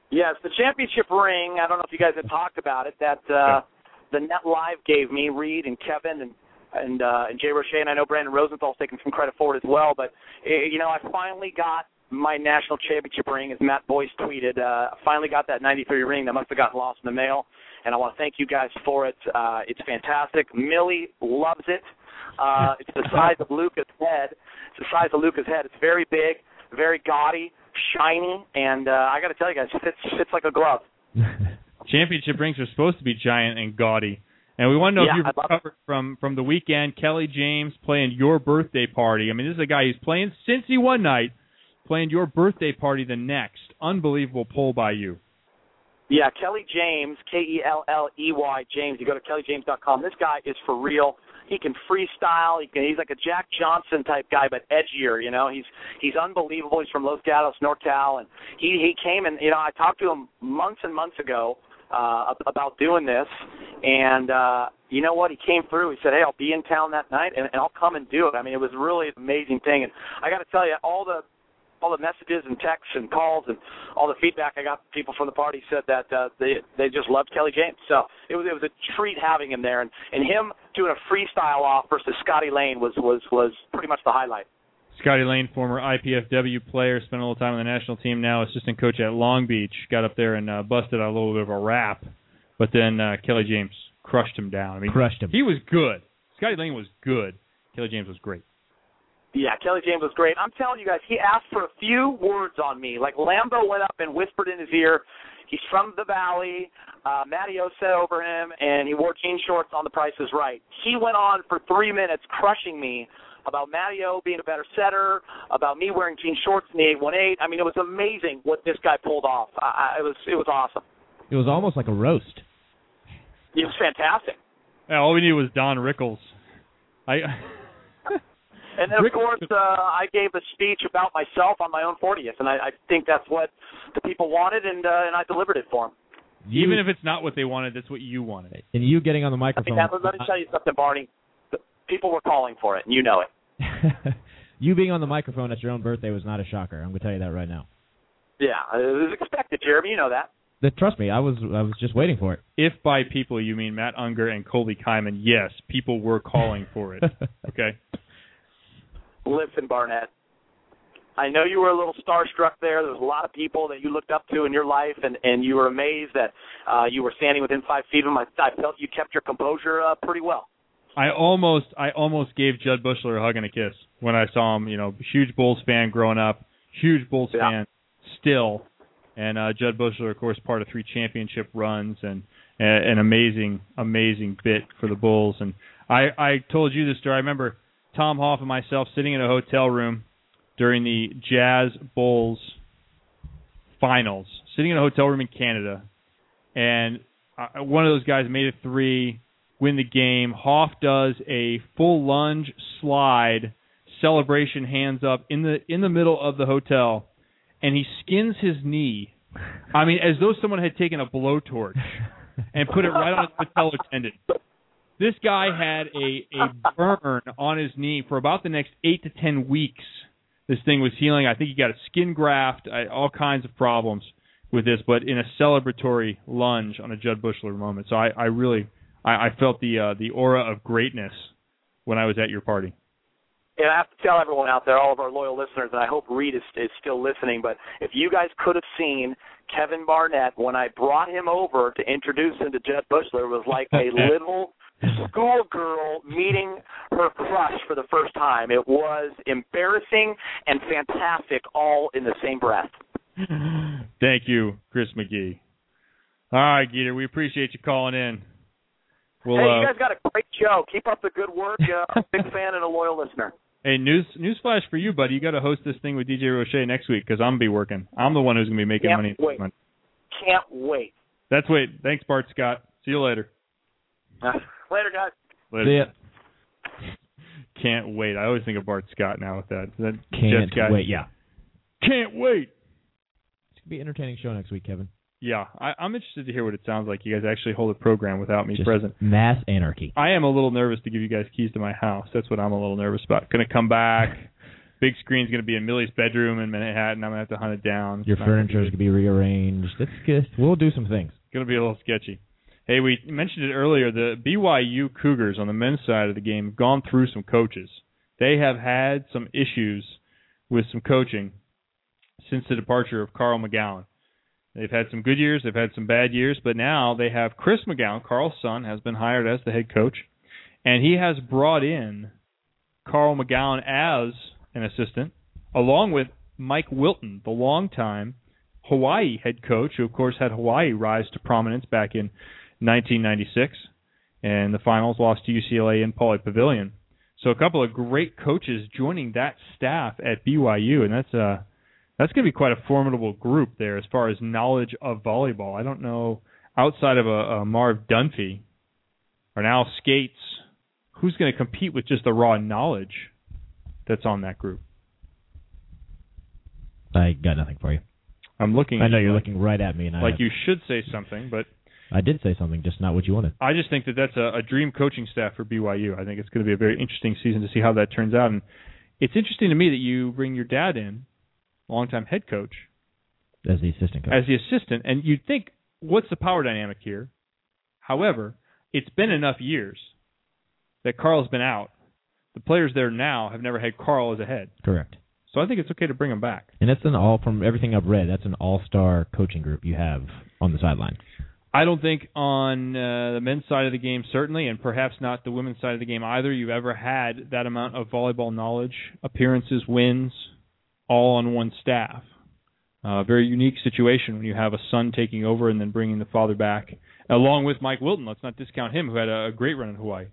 Speaker 15: Yes, the championship ring. I don't know if you guys had talked about it. That uh, the Net Live gave me, Reed and Kevin and and uh, and Jay Roche, and I know Brandon Rosenthal's taking some credit for it as well. But uh, you know, I finally got my national championship ring, as Matt Boyce tweeted. Uh, I finally got that ninety-three ring that must have gotten lost in the mail, and I want to thank you guys for it. Uh, it's fantastic. Millie loves it. Uh, it's the size of Luca's head. It's the size of Luca's head. It's very big, very gaudy, shiny, and uh, I got to tell you guys, it fits, fits like a glove.
Speaker 8: Championship rings are supposed to be giant and gaudy. And we want to know
Speaker 15: yeah,
Speaker 8: if you've recovered from, from the weekend. Kelly James playing your birthday party. I mean, this is a guy who's playing Cincy one night, playing your birthday party the next. Unbelievable pull by you.
Speaker 15: Yeah, Kelly James, K E L L E Y, James. You go to kelly james dot com. This guy is for real. He can freestyle. He can, he's like a Jack Johnson type guy, but edgier. You know, he's he's unbelievable. He's from Los Gatos, NorCal, and he he came and you know I talked to him months and months ago uh, about doing this, and uh, you know what? He came through. He said, "Hey, I'll be in town that night, and, and I'll come and do it." I mean, it was really an amazing thing, and I got to tell you, all the all the messages and texts and calls and all the feedback I got from people from the party said that uh, they they just loved Kelly James. So it was it was a treat having him there, and, and him doing a freestyle off versus Scotty Lane was, was, was pretty much the highlight.
Speaker 8: Scotty Lane, former I P F W player, spent a little time on the national team now, assistant coach at Long Beach, got up there and uh, busted out a little bit of a rap, but then uh, Kelly James crushed him down. I mean,
Speaker 9: crushed him.
Speaker 8: He was good. Scotty Lane was good. Kelly James was great.
Speaker 15: Yeah, Kelly James was great. I'm telling you guys, he asked for a few words on me. Like Lambo went up and whispered in his ear. He's from the Valley. Uh, Matty O said over him, and he wore jean shorts on The Price is Right. He went on for three minutes crushing me about Matty O being a better setter, about me wearing jean shorts in the eight one eight. I mean, it was amazing what this guy pulled off. I, I, it was it was awesome.
Speaker 9: It was almost like a roast.
Speaker 15: It was fantastic.
Speaker 8: Yeah, all we needed was Don Rickles. I.
Speaker 15: And then, of course, uh, I gave a speech about myself on my own fortieth, and I, I think that's what the people wanted, and uh, and I delivered it for them.
Speaker 8: You, Even if it's not what they wanted, that's what you wanted.
Speaker 9: And you getting on the microphone.
Speaker 15: I mean, let me tell you something, Barney. The people were calling for it, and you know it.
Speaker 9: You being on the microphone at your own birthday was not a shocker. I'm going to tell you that right now.
Speaker 15: Yeah, it was expected, Jeremy. You know that.
Speaker 9: But trust me, I was I was just waiting for it.
Speaker 8: If by people you mean Matt Unger and Colby Kyman, yes, people were calling for it. Okay.
Speaker 15: Listen, Barnett, I know you were a little starstruck there. There was a lot of people that you looked up to in your life, and, and you were amazed that uh, you were standing within five feet of him. I, I felt you kept your composure uh, pretty well.
Speaker 8: I almost I almost gave Judd Bushler a hug and a kiss when I saw him. You know, huge Bulls fan growing up, huge Bulls yeah. fan still. And uh, Judd Bushler, of course, part of three championship runs and uh, an amazing, amazing bit for the Bulls. And I, I told you this story. I remember Tom Hoff and myself sitting in a hotel room during the Jazz Bulls finals, sitting in a hotel room in Canada, and uh, one of those guys made a three, win the game. Hoff does a full lunge slide, celebration, hands up in the in the middle of the hotel, and he skins his knee. I mean, as though someone had taken a blowtorch and put it right on his patellar tendon. This guy had a, a burn on his knee for about the next eight to ten weeks. This thing was healing. I think he got a skin graft, I, all kinds of problems with this, but in a celebratory lunge on a Judd Bushler moment. So I, I really, I, I felt the uh, the aura of greatness when I was at your party.
Speaker 15: And I have to tell everyone out there, all of our loyal listeners, and I hope Reed is, is still listening, but if you guys could have seen Kevin Barnett when I brought him over to introduce him to Judd Bushler, it was like a little schoolgirl meeting her crush for the first time. It was embarrassing and fantastic all in the same breath.
Speaker 8: Thank you, Chris McGee. All right, Geeter, we appreciate you calling in. We'll,
Speaker 15: hey, you
Speaker 8: uh,
Speaker 15: guys got a great show. Keep up the good work. Uh, I'm a big fan and a loyal listener.
Speaker 8: Hey, news newsflash for you, buddy. You got to host this thing with D J Roche next week because I'm going to be working. I'm the one who's going to be making
Speaker 15: Can't
Speaker 8: money.
Speaker 15: Wait. Can't wait.
Speaker 8: That's wait. Thanks, Bart Scott. See you later.
Speaker 15: Uh, later, guys.
Speaker 8: Later.
Speaker 9: See ya.
Speaker 8: Can't wait. I always think of Bart Scott now with that. that
Speaker 9: Can't
Speaker 8: guy.
Speaker 9: wait, yeah.
Speaker 8: Can't wait.
Speaker 9: It's going to be an entertaining show next week, Kevin.
Speaker 8: Yeah, I, I'm interested to hear what it sounds like. You guys actually hold a program without me
Speaker 9: Just
Speaker 8: present.
Speaker 9: Mass anarchy.
Speaker 8: I am a little nervous to give you guys keys to my house. That's what I'm a little nervous about. Going to come back, Big screen's going to be in Millie's bedroom in Manhattan. I'm going to have to hunt it down.
Speaker 9: Your furniture is going to be rearranged. It's good. We'll do some things.
Speaker 8: It's going to be a little sketchy. Hey, we mentioned it earlier. The B Y U Cougars on the men's side of the game have gone through some coaches. They have had some issues with some coaching since the departure of Carl McGowan. They've had some good years. They've had some bad years. But now they have Chris McGowan, Carl's son, has been hired as the head coach. And he has brought in Carl McGowan as an assistant, along with Mike Wilton, the longtime Hawaii head coach, who, of course, had Hawaii rise to prominence back in nineteen ninety-six. And the finals lost to U C L A in Pauley Pavilion. So a couple of great coaches joining that staff at B Y U, and that's uh, that's going to be quite a formidable group there as far as knowledge of volleyball. I don't know, outside of a, a Marv Dunphy or an Al Skates, who's going to compete with just the raw knowledge that's on that group.
Speaker 9: I got nothing for you.
Speaker 8: I'm looking.
Speaker 9: I know
Speaker 8: at
Speaker 9: you're
Speaker 8: like,
Speaker 9: looking right at me, and
Speaker 8: like
Speaker 9: I,
Speaker 8: you should say something, but
Speaker 9: I did say something, just not what you wanted.
Speaker 8: I just think that that's a, a dream coaching staff for B Y U. I think it's going to be a very interesting season to see how that turns out. And it's interesting to me that you bring your dad in, longtime head coach,
Speaker 9: as the assistant coach.
Speaker 8: As the assistant, and you'd think, what's the power dynamic here? However, it's been enough years that Carl's been out. The players there now have never had Carl as a head.
Speaker 9: Correct.
Speaker 8: So I think it's okay to bring him back.
Speaker 9: And that's an all, from everything I've read, that's an all-star coaching group you have on the sideline.
Speaker 8: I don't think on uh, the men's side of the game, certainly, and perhaps not the women's side of the game either, you've ever had that amount of volleyball knowledge, appearances, wins, all on one staff. A uh, very unique situation when you have a son taking over and then bringing the father back, along with Mike Wilton. Let's not discount him, who had a, a great run in Hawaii.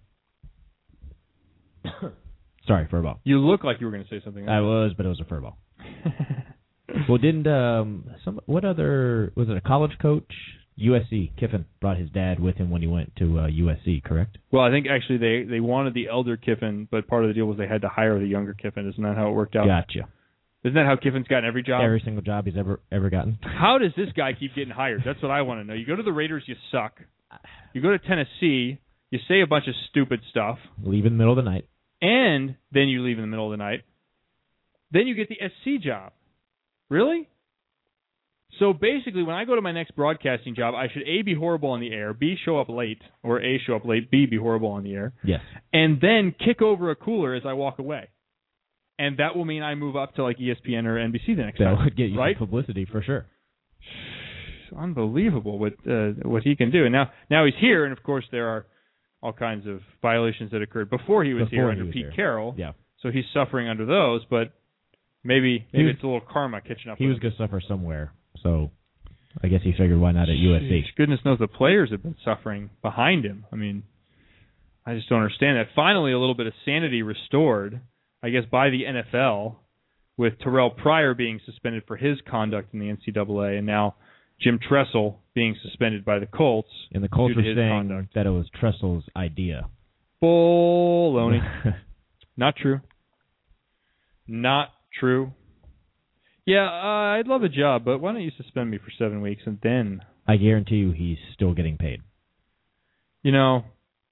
Speaker 9: Sorry, furball.
Speaker 8: You look like you were going to say something.
Speaker 9: I was, but it was a furball. Well, didn't um some what other was it a college coach? U S C Kiffin brought his dad with him when he went to uh, U S C, correct?
Speaker 8: Well, I think actually they they wanted the elder Kiffin, but part of the deal was they had to hire the younger Kiffin. Isn't that how it worked out?
Speaker 9: Gotcha.
Speaker 8: Isn't that how Kiffin's gotten every job?
Speaker 9: Every single job he's ever ever gotten.
Speaker 8: How does this guy keep getting hired? That's what I want to know. You go to the Raiders, you suck. You go to Tennessee, you say a bunch of stupid stuff.
Speaker 9: Leave in the middle of the night.
Speaker 8: And then you leave in the middle of the night. Then you get the S C job. Really? So basically, when I go to my next broadcasting job, I should A, be horrible on the air, B, show up late, or A, show up late, B, be horrible on the air.
Speaker 9: Yes.
Speaker 8: And then kick over a cooler as I walk away. And that will mean I move up to like E S P N or N B C the next
Speaker 9: that
Speaker 8: time.
Speaker 9: That would get you
Speaker 8: right?
Speaker 9: some publicity for sure.
Speaker 8: Unbelievable what uh, what he can do. And now, now he's here, and of course there are all kinds of violations that occurred before he was
Speaker 9: before
Speaker 8: here
Speaker 9: he
Speaker 8: under
Speaker 9: was
Speaker 8: Pete
Speaker 9: here.
Speaker 8: Carroll.
Speaker 9: Yeah.
Speaker 8: So he's suffering under those, but maybe maybe
Speaker 9: was,
Speaker 8: it's a little karma catching up
Speaker 9: he
Speaker 8: with
Speaker 9: was
Speaker 8: him.
Speaker 9: going to suffer somewhere, so I guess he figured why not at U S C.
Speaker 8: Jeez, goodness knows the players have been suffering behind him. I mean, I just don't understand that. Finally, a little bit of sanity restored, I guess, by the N F L, with Terrell Pryor being suspended for his conduct in the N C double A, and now Jim Tressel being suspended by the Colts.
Speaker 9: And the Colts
Speaker 8: due
Speaker 9: were
Speaker 8: to his
Speaker 9: saying
Speaker 8: conduct.
Speaker 9: that it was Tressel's idea.
Speaker 8: Baloney. Not true. Not true. Yeah, uh, I'd love a job, but why don't you suspend me for seven weeks and then...
Speaker 9: I guarantee you he's still getting paid.
Speaker 8: You know,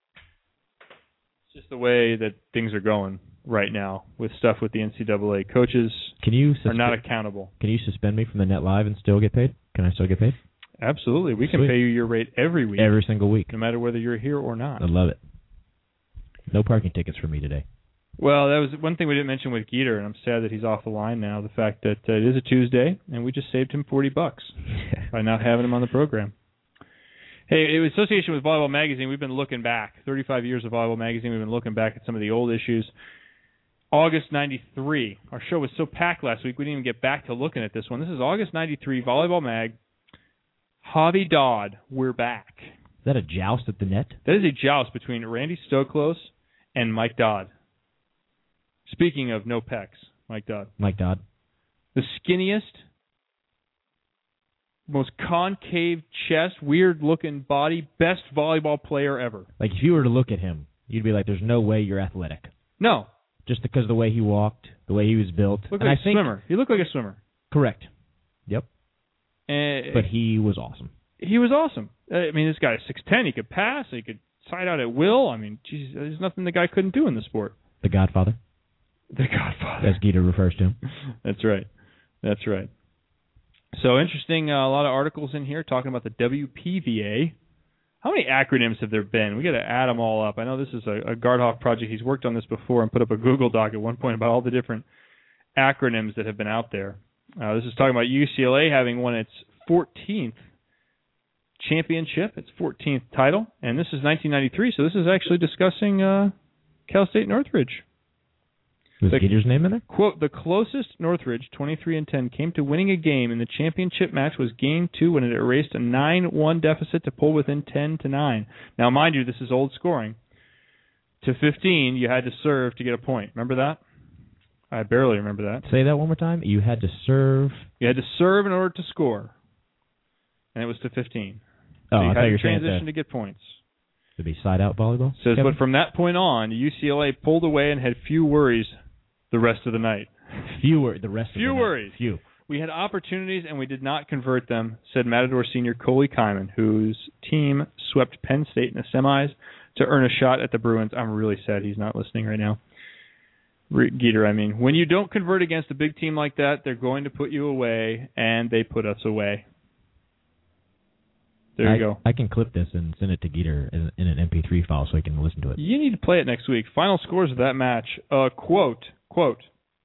Speaker 8: it's just the way that things are going right now with stuff with the N C double A. Coaches
Speaker 9: Can you
Speaker 8: are not accountable.
Speaker 9: Can you suspend me from the Net Live and still get paid? Can I still get paid?
Speaker 8: Absolutely. We can
Speaker 9: Sweet.
Speaker 8: pay you your rate every week.
Speaker 9: Every single week.
Speaker 8: No matter whether you're here or not.
Speaker 9: I love it. No parking tickets for me today.
Speaker 8: Well, that was one thing we didn't mention with Geeter, and I'm sad that he's off the line now, the fact that uh, it is a Tuesday, and we just saved him forty bucks by not having him on the program. Hey, in association with Volleyball Magazine, we've been looking back. thirty-five years of Volleyball Magazine, we've been looking back at some of the old issues. August ninety-three. Our show was so packed last week, we didn't even get back to looking at this one. This is August ninety-three, Volleyball Mag. Javi Dodd, we're back.
Speaker 9: Is that a joust at the net?
Speaker 8: That is a joust between Randy Stoklos and Mike Dodd. Speaking of no pecs, Mike Dodd.
Speaker 9: Mike Dodd.
Speaker 8: The skinniest, most concave chest, weird-looking body, best volleyball player ever.
Speaker 9: Like, if you were to look at him, you'd be like, there's no way you're athletic.
Speaker 8: No.
Speaker 9: Just because of the way he walked, the way he was built.
Speaker 8: Look
Speaker 9: and
Speaker 8: like
Speaker 9: I
Speaker 8: a
Speaker 9: think,
Speaker 8: swimmer. He looked like a swimmer.
Speaker 9: Correct. Yep.
Speaker 8: Uh,
Speaker 9: but he was awesome.
Speaker 8: He was awesome. I mean, this guy is six ten. He could pass. He could side out at will. I mean, geez, there's nothing the guy couldn't do in the sport.
Speaker 9: The Godfather.
Speaker 8: The Godfather.
Speaker 9: as Geeter refers to him.
Speaker 8: That's right. That's right. So interesting, uh, a lot of articles in here talking about the W P V A. How many acronyms have there been? We got to add them all up. I know this is a, a Gardhoff project. He's worked on this before and put up a Google Doc at one point about all the different acronyms that have been out there. Uh, this is talking about U C L A having won its fourteenth championship, its fourteenth title, and this is nineteen ninety-three, so this is actually discussing uh, Cal State Northridge.
Speaker 9: Was Geeter's name in there?
Speaker 8: Quote, the closest Northridge, twenty-three and ten, came to winning a game in the championship match was game two when it erased a nine one deficit to pull within ten to nine. Now, mind you, this is old scoring. To fifteen, you had to serve to get a point. Remember that? I barely remember that.
Speaker 9: Say that one more time. You had to serve.
Speaker 8: You had to serve in order to score. And it was to fifteen.
Speaker 9: Oh,
Speaker 8: so you
Speaker 9: I
Speaker 8: had
Speaker 9: thought you
Speaker 8: to
Speaker 9: were
Speaker 8: transition
Speaker 9: to,
Speaker 8: to get points.
Speaker 9: To be side-out volleyball?
Speaker 8: Says,
Speaker 9: Kevin?
Speaker 8: but from that point on, U C L A pulled away and had few worries the rest of the night.
Speaker 9: Fewer the rest
Speaker 8: Few
Speaker 9: of the
Speaker 8: worries.
Speaker 9: night. Few.
Speaker 8: We had opportunities and we did not convert them, said Matador senior Coley Kyman, whose team swept Penn State in the semis to earn a shot at the Bruins. I'm really sad he's not listening right now. Geeter, I mean. When you don't convert against a big team like that, they're going to put you away, and they put us away. There you
Speaker 9: I,
Speaker 8: go.
Speaker 9: I can clip this and send it to Geeter in, in an M P three file so he can listen to it.
Speaker 8: You need to play it next week. Final scores of that match. Uh, quote, quote,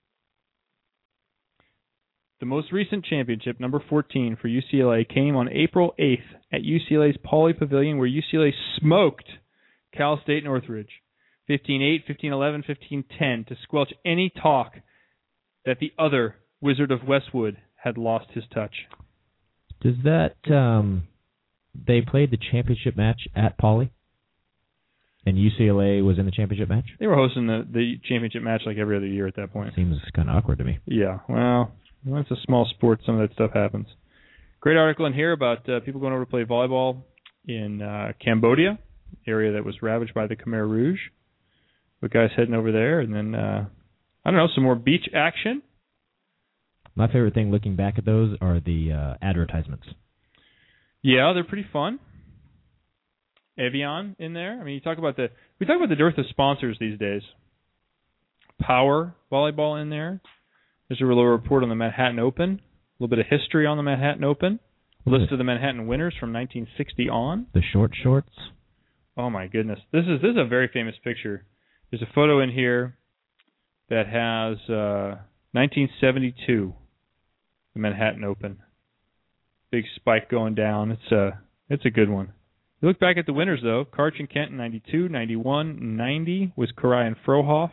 Speaker 8: the most recent championship, number fourteen, for U C L A came on April eighth at U C L A's Pauley Pavilion, where U C L A smoked Cal State Northridge fifteen eight, fifteen eleven, fifteen ten to squelch any talk that the other Wizard of Westwood had lost his touch.
Speaker 9: Does that, um, they played the championship match at Pauley? And U C L A was in the championship match?
Speaker 8: They were hosting the, the championship match like every other year at that point.
Speaker 9: Seems kind of awkward to me.
Speaker 8: Yeah, well, well, it's a small sport. Some of that stuff happens. Great article in here about uh, people going over to play volleyball in uh, Cambodia, area that was ravaged by the Khmer Rouge. But guys heading over there, and then, uh, I don't know, some more beach action.
Speaker 9: My favorite thing looking back at those are the uh, advertisements.
Speaker 8: Yeah, they're pretty fun. Evian in there. I mean, you talk about the we talk about the dearth of sponsors these days. Power volleyball in there. There's a little report on the Manhattan Open. A little bit of history on the Manhattan Open. A list of the Manhattan winners from nineteen sixty on.
Speaker 9: The short shorts.
Speaker 8: Oh my goodness, this is this is a very famous picture. There's a photo in here that has uh, nineteen seventy-two, the Manhattan Open. Big spike going down. It's a it's a good one. You look back at the winners though. Karch and Kent in ninety-two, ninety-one, ninety was Karai and Frohoff.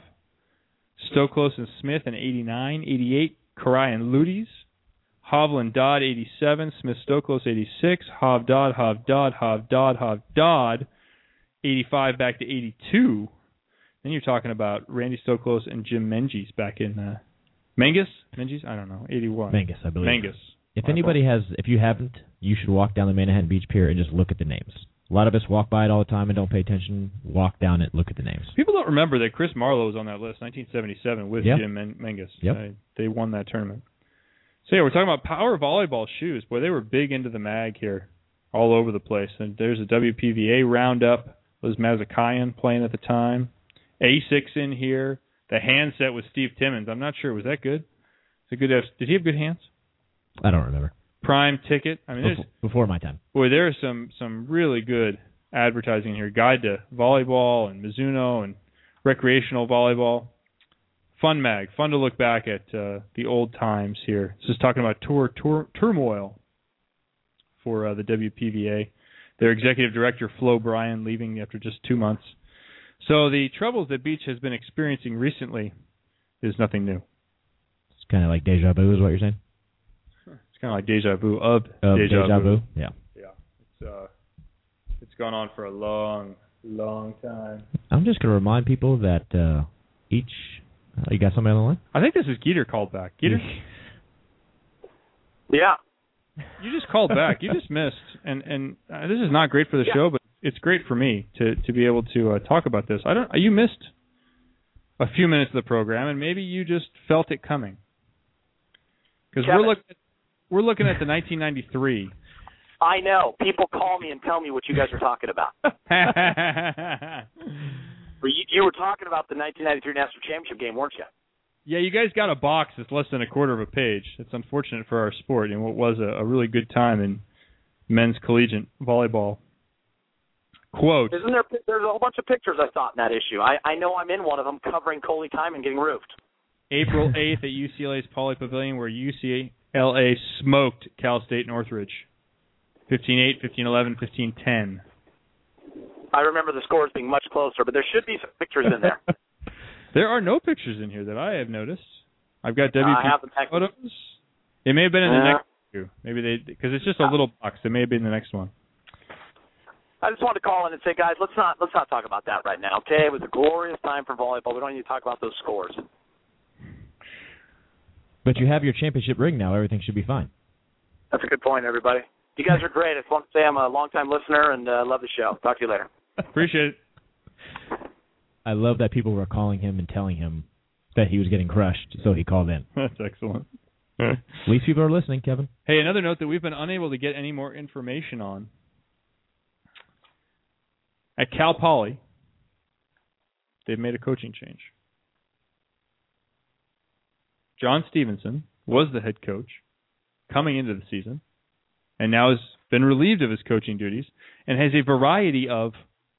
Speaker 8: Stoklos and Smith in eighty-nine, eighty-eight Karai and Ludes. Hovland Dodd eighty-seven, Smith Stoklos eighty-six, Hov Dodd, Hov Dodd, Hov Dodd, Hov Dodd, eighty-five back to eighty-two. Then you're talking about Randy Stoklos and Jim Menges back in uh, Menges? Menges? I don't know. eighty-one.
Speaker 9: Menges, I believe.
Speaker 8: Menges.
Speaker 9: If anybody has, if you haven't, you should walk down the Manhattan Beach Pier and just look at the names. A lot of us walk by it all the time and don't pay attention. Walk down it, look at the names.
Speaker 8: People don't remember that Chris Marlowe was on that list, nineteen seventy-seven, with
Speaker 9: yep.
Speaker 8: Jim Men- Menges.
Speaker 9: Yep.
Speaker 8: Uh, they won that tournament. So yeah, we're talking about power volleyball shoes. Boy, they were big into the mag here, all over the place. And there's a W P V A roundup. Was Mazakayan playing at the time? Asics in here. The handset with Steve Timmons. I'm not sure. Was that good? Is it good? To have, did he have good hands?
Speaker 9: I don't remember.
Speaker 8: Prime Ticket. I mean, there's,
Speaker 9: before, before my time.
Speaker 8: Boy, there are some some really good advertising here. Guide to volleyball and Mizuno and recreational volleyball. Fun mag. Fun to look back at uh, the old times here. This is talking about tour, tour turmoil for uh, the W P V A. Their executive director, Flo Bryan, leaving after just two months. So the troubles that Beach has been experiencing recently is nothing new.
Speaker 9: It's kind of like deja vu is what you're saying?
Speaker 8: It's kind of like deja vu of,
Speaker 9: of
Speaker 8: deja,
Speaker 9: deja vu.
Speaker 8: vu.
Speaker 9: Yeah.
Speaker 8: Yeah. It's uh, it's gone on for a long, long time.
Speaker 9: I'm just going to remind people that uh, each... Uh, you got somebody on the line?
Speaker 8: I think this is Geeter called back. Geeter?
Speaker 15: Yeah.
Speaker 8: You just called back. You just missed. And and uh, this is not great for the
Speaker 15: yeah.
Speaker 8: show, but it's great for me to, to be able to uh, talk about this. I don't. You missed a few minutes of the program, and maybe you just felt it coming. Because we're looking at, we're looking at the nineteen ninety-three.
Speaker 15: I know. People call me and tell me what you guys are talking about. you, you were talking about the nineteen ninety-three National Championship game, weren't you?
Speaker 8: Yeah, you guys got a box that's less than a quarter of a page. It's unfortunate for our sport and what was a, a really good time in men's collegiate volleyball. Quote.
Speaker 15: Isn't there? There's a whole bunch of pictures I thought in that issue. I, I know I'm in one of them covering Coley Kyman getting roofed.
Speaker 8: April eighth at U C L A's Pauley Pavilion, where U C L A smoked Cal State Northridge. fifteen eight, fifteen eleven, fifteen ten.
Speaker 15: I remember the scores being much closer, but there should be some pictures in there.
Speaker 8: There are no pictures in here that I have noticed. I've got W P
Speaker 15: I have the
Speaker 8: photos. It may have been in the
Speaker 15: Yeah.
Speaker 8: next two. Maybe they, because it's just a little box. It may have been in the next one.
Speaker 15: I just wanted to call in and say, guys, let's not let's not talk about that right now, okay? It was a glorious time for volleyball. We don't need to talk about those scores.
Speaker 9: But you have your championship ring now. Everything should be fine.
Speaker 15: That's a good point, everybody. You guys are great. I just want to say I'm a longtime listener and uh, love the show. Talk to you later.
Speaker 8: Appreciate it.
Speaker 9: I love that people were calling him and telling him that he was getting crushed, so he called in.
Speaker 8: That's excellent.
Speaker 9: At least people are listening, Kevin.
Speaker 8: Hey, another note that we've been unable to get any more information on. At Cal Poly, they've made a coaching change. John Stevenson was the head coach coming into the season and now has been relieved of his coaching duties and has a variety of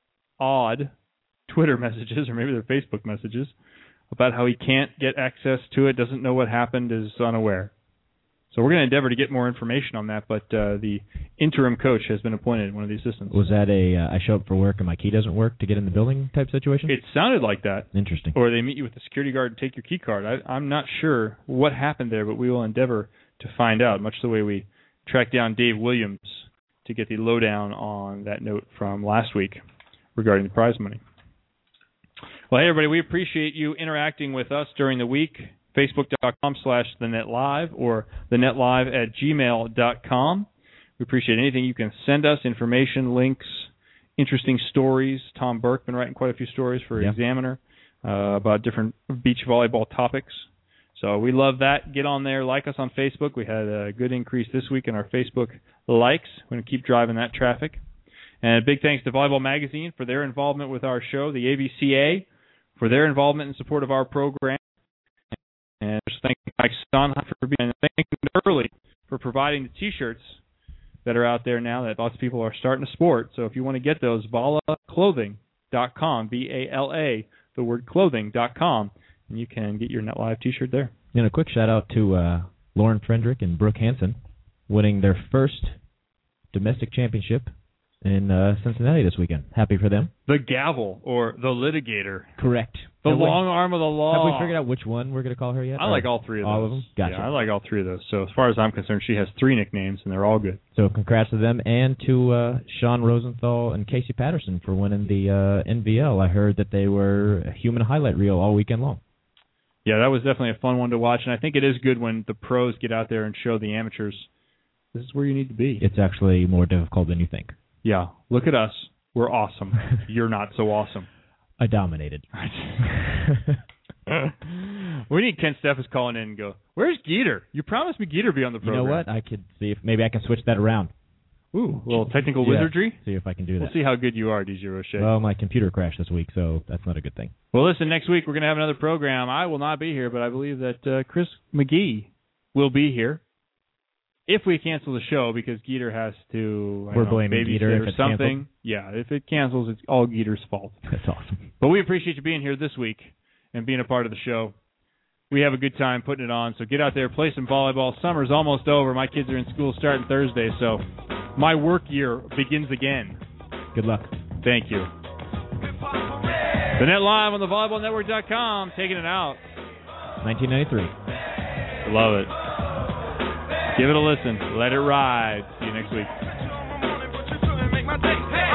Speaker 8: odd Twitter messages, or maybe they're Facebook messages, about how he can't get access to it, doesn't know what happened, is unaware. So we're going to endeavor to get more information on that, but uh, the interim coach has been appointed, one of the assistants.
Speaker 9: Was that a uh, I show up for work and my key doesn't work to get in the building type situation?
Speaker 8: It sounded like that.
Speaker 9: Interesting.
Speaker 8: Or they meet you with the security guard and take your key card. I, I'm not sure what happened there, but we will endeavor to find out, much the way we tracked down Dave Williams to get the lowdown on that note from last week regarding the prize money. Well, hey, everybody, we appreciate you interacting with us during the week. Facebook.com slash the net live or the net live at gmail dot com. We appreciate anything you can send us, information, links, interesting stories. Tom Burke been writing quite a few stories for
Speaker 9: yeah.
Speaker 8: Examiner uh, about different beach volleyball topics. So we love that. Get on there, like us on Facebook. We had a good increase this week in our Facebook likes. We're going to keep driving that traffic. And a big thanks to Volleyball Magazine for their involvement with our show, the A V C A for their involvement and support of our program. And just thank Mike Stonheim for being, and thank Early for providing the T-shirts that are out there now that lots of people are starting to sport. So if you want to get those, vala clothing dot com, V A L A, the word clothing dot com, and you can get your Net Live T-shirt there.
Speaker 9: And a quick shout-out to uh, Lauren Frederick and Brooke Hansen winning their first domestic championship in uh, Cincinnati this weekend. Happy for them.
Speaker 8: The gavel, or the litigator.
Speaker 9: Correct.
Speaker 8: The
Speaker 9: Have
Speaker 8: long
Speaker 9: we,
Speaker 8: arm of the law.
Speaker 9: Have we figured out which one we're going to call her yet?
Speaker 8: I like all three of those.
Speaker 9: All of them? Gotcha.
Speaker 8: Yeah, I like all three of those. So as far as I'm concerned, she has three nicknames, and they're all good.
Speaker 9: So congrats to them, and to uh, Sean Rosenthal and Casey Patterson for winning the uh, N V L. I heard that they were a human highlight reel all weekend long.
Speaker 8: Yeah, that was definitely a fun one to watch, and I think it is good when the pros get out there and show the amateurs this is where you need to be.
Speaker 9: It's actually more difficult than you think.
Speaker 8: Yeah, look at us. We're awesome. You're not so awesome.
Speaker 9: I dominated.
Speaker 8: We need Ken Steffes calling in and go, where's Geeter? You promised me Geeter would be on the program.
Speaker 9: You know what? I could see if maybe I can switch that around.
Speaker 8: Ooh, a little technical
Speaker 9: yeah,
Speaker 8: wizardry?
Speaker 9: See if I can do that.
Speaker 8: We'll see how good you are, D J Roche.
Speaker 9: Well, my computer crashed this week, so that's not a good thing.
Speaker 8: Well, listen, next week we're going to have another program. I will not be here, but I believe that uh, Chris McGee will be here. If we cancel the show because Geeter has to I
Speaker 9: We're
Speaker 8: don't know,
Speaker 9: blaming
Speaker 8: babysit
Speaker 9: Geeter
Speaker 8: or
Speaker 9: if it's
Speaker 8: something.
Speaker 9: canceled.
Speaker 8: Yeah, if it cancels, it's all Geeter's fault.
Speaker 9: That's awesome.
Speaker 8: But we appreciate you being here this week and being a part of the show. We have a good time putting it on, so get out there, play some volleyball. Summer's almost over. My kids are in school starting Thursday, so my work year begins again.
Speaker 9: Good luck.
Speaker 8: Thank you. The Net Live on the volleyball network dot com, taking it out.
Speaker 9: nineteen ninety-three.
Speaker 8: Love it. Give it a listen. Let it ride. See you next week.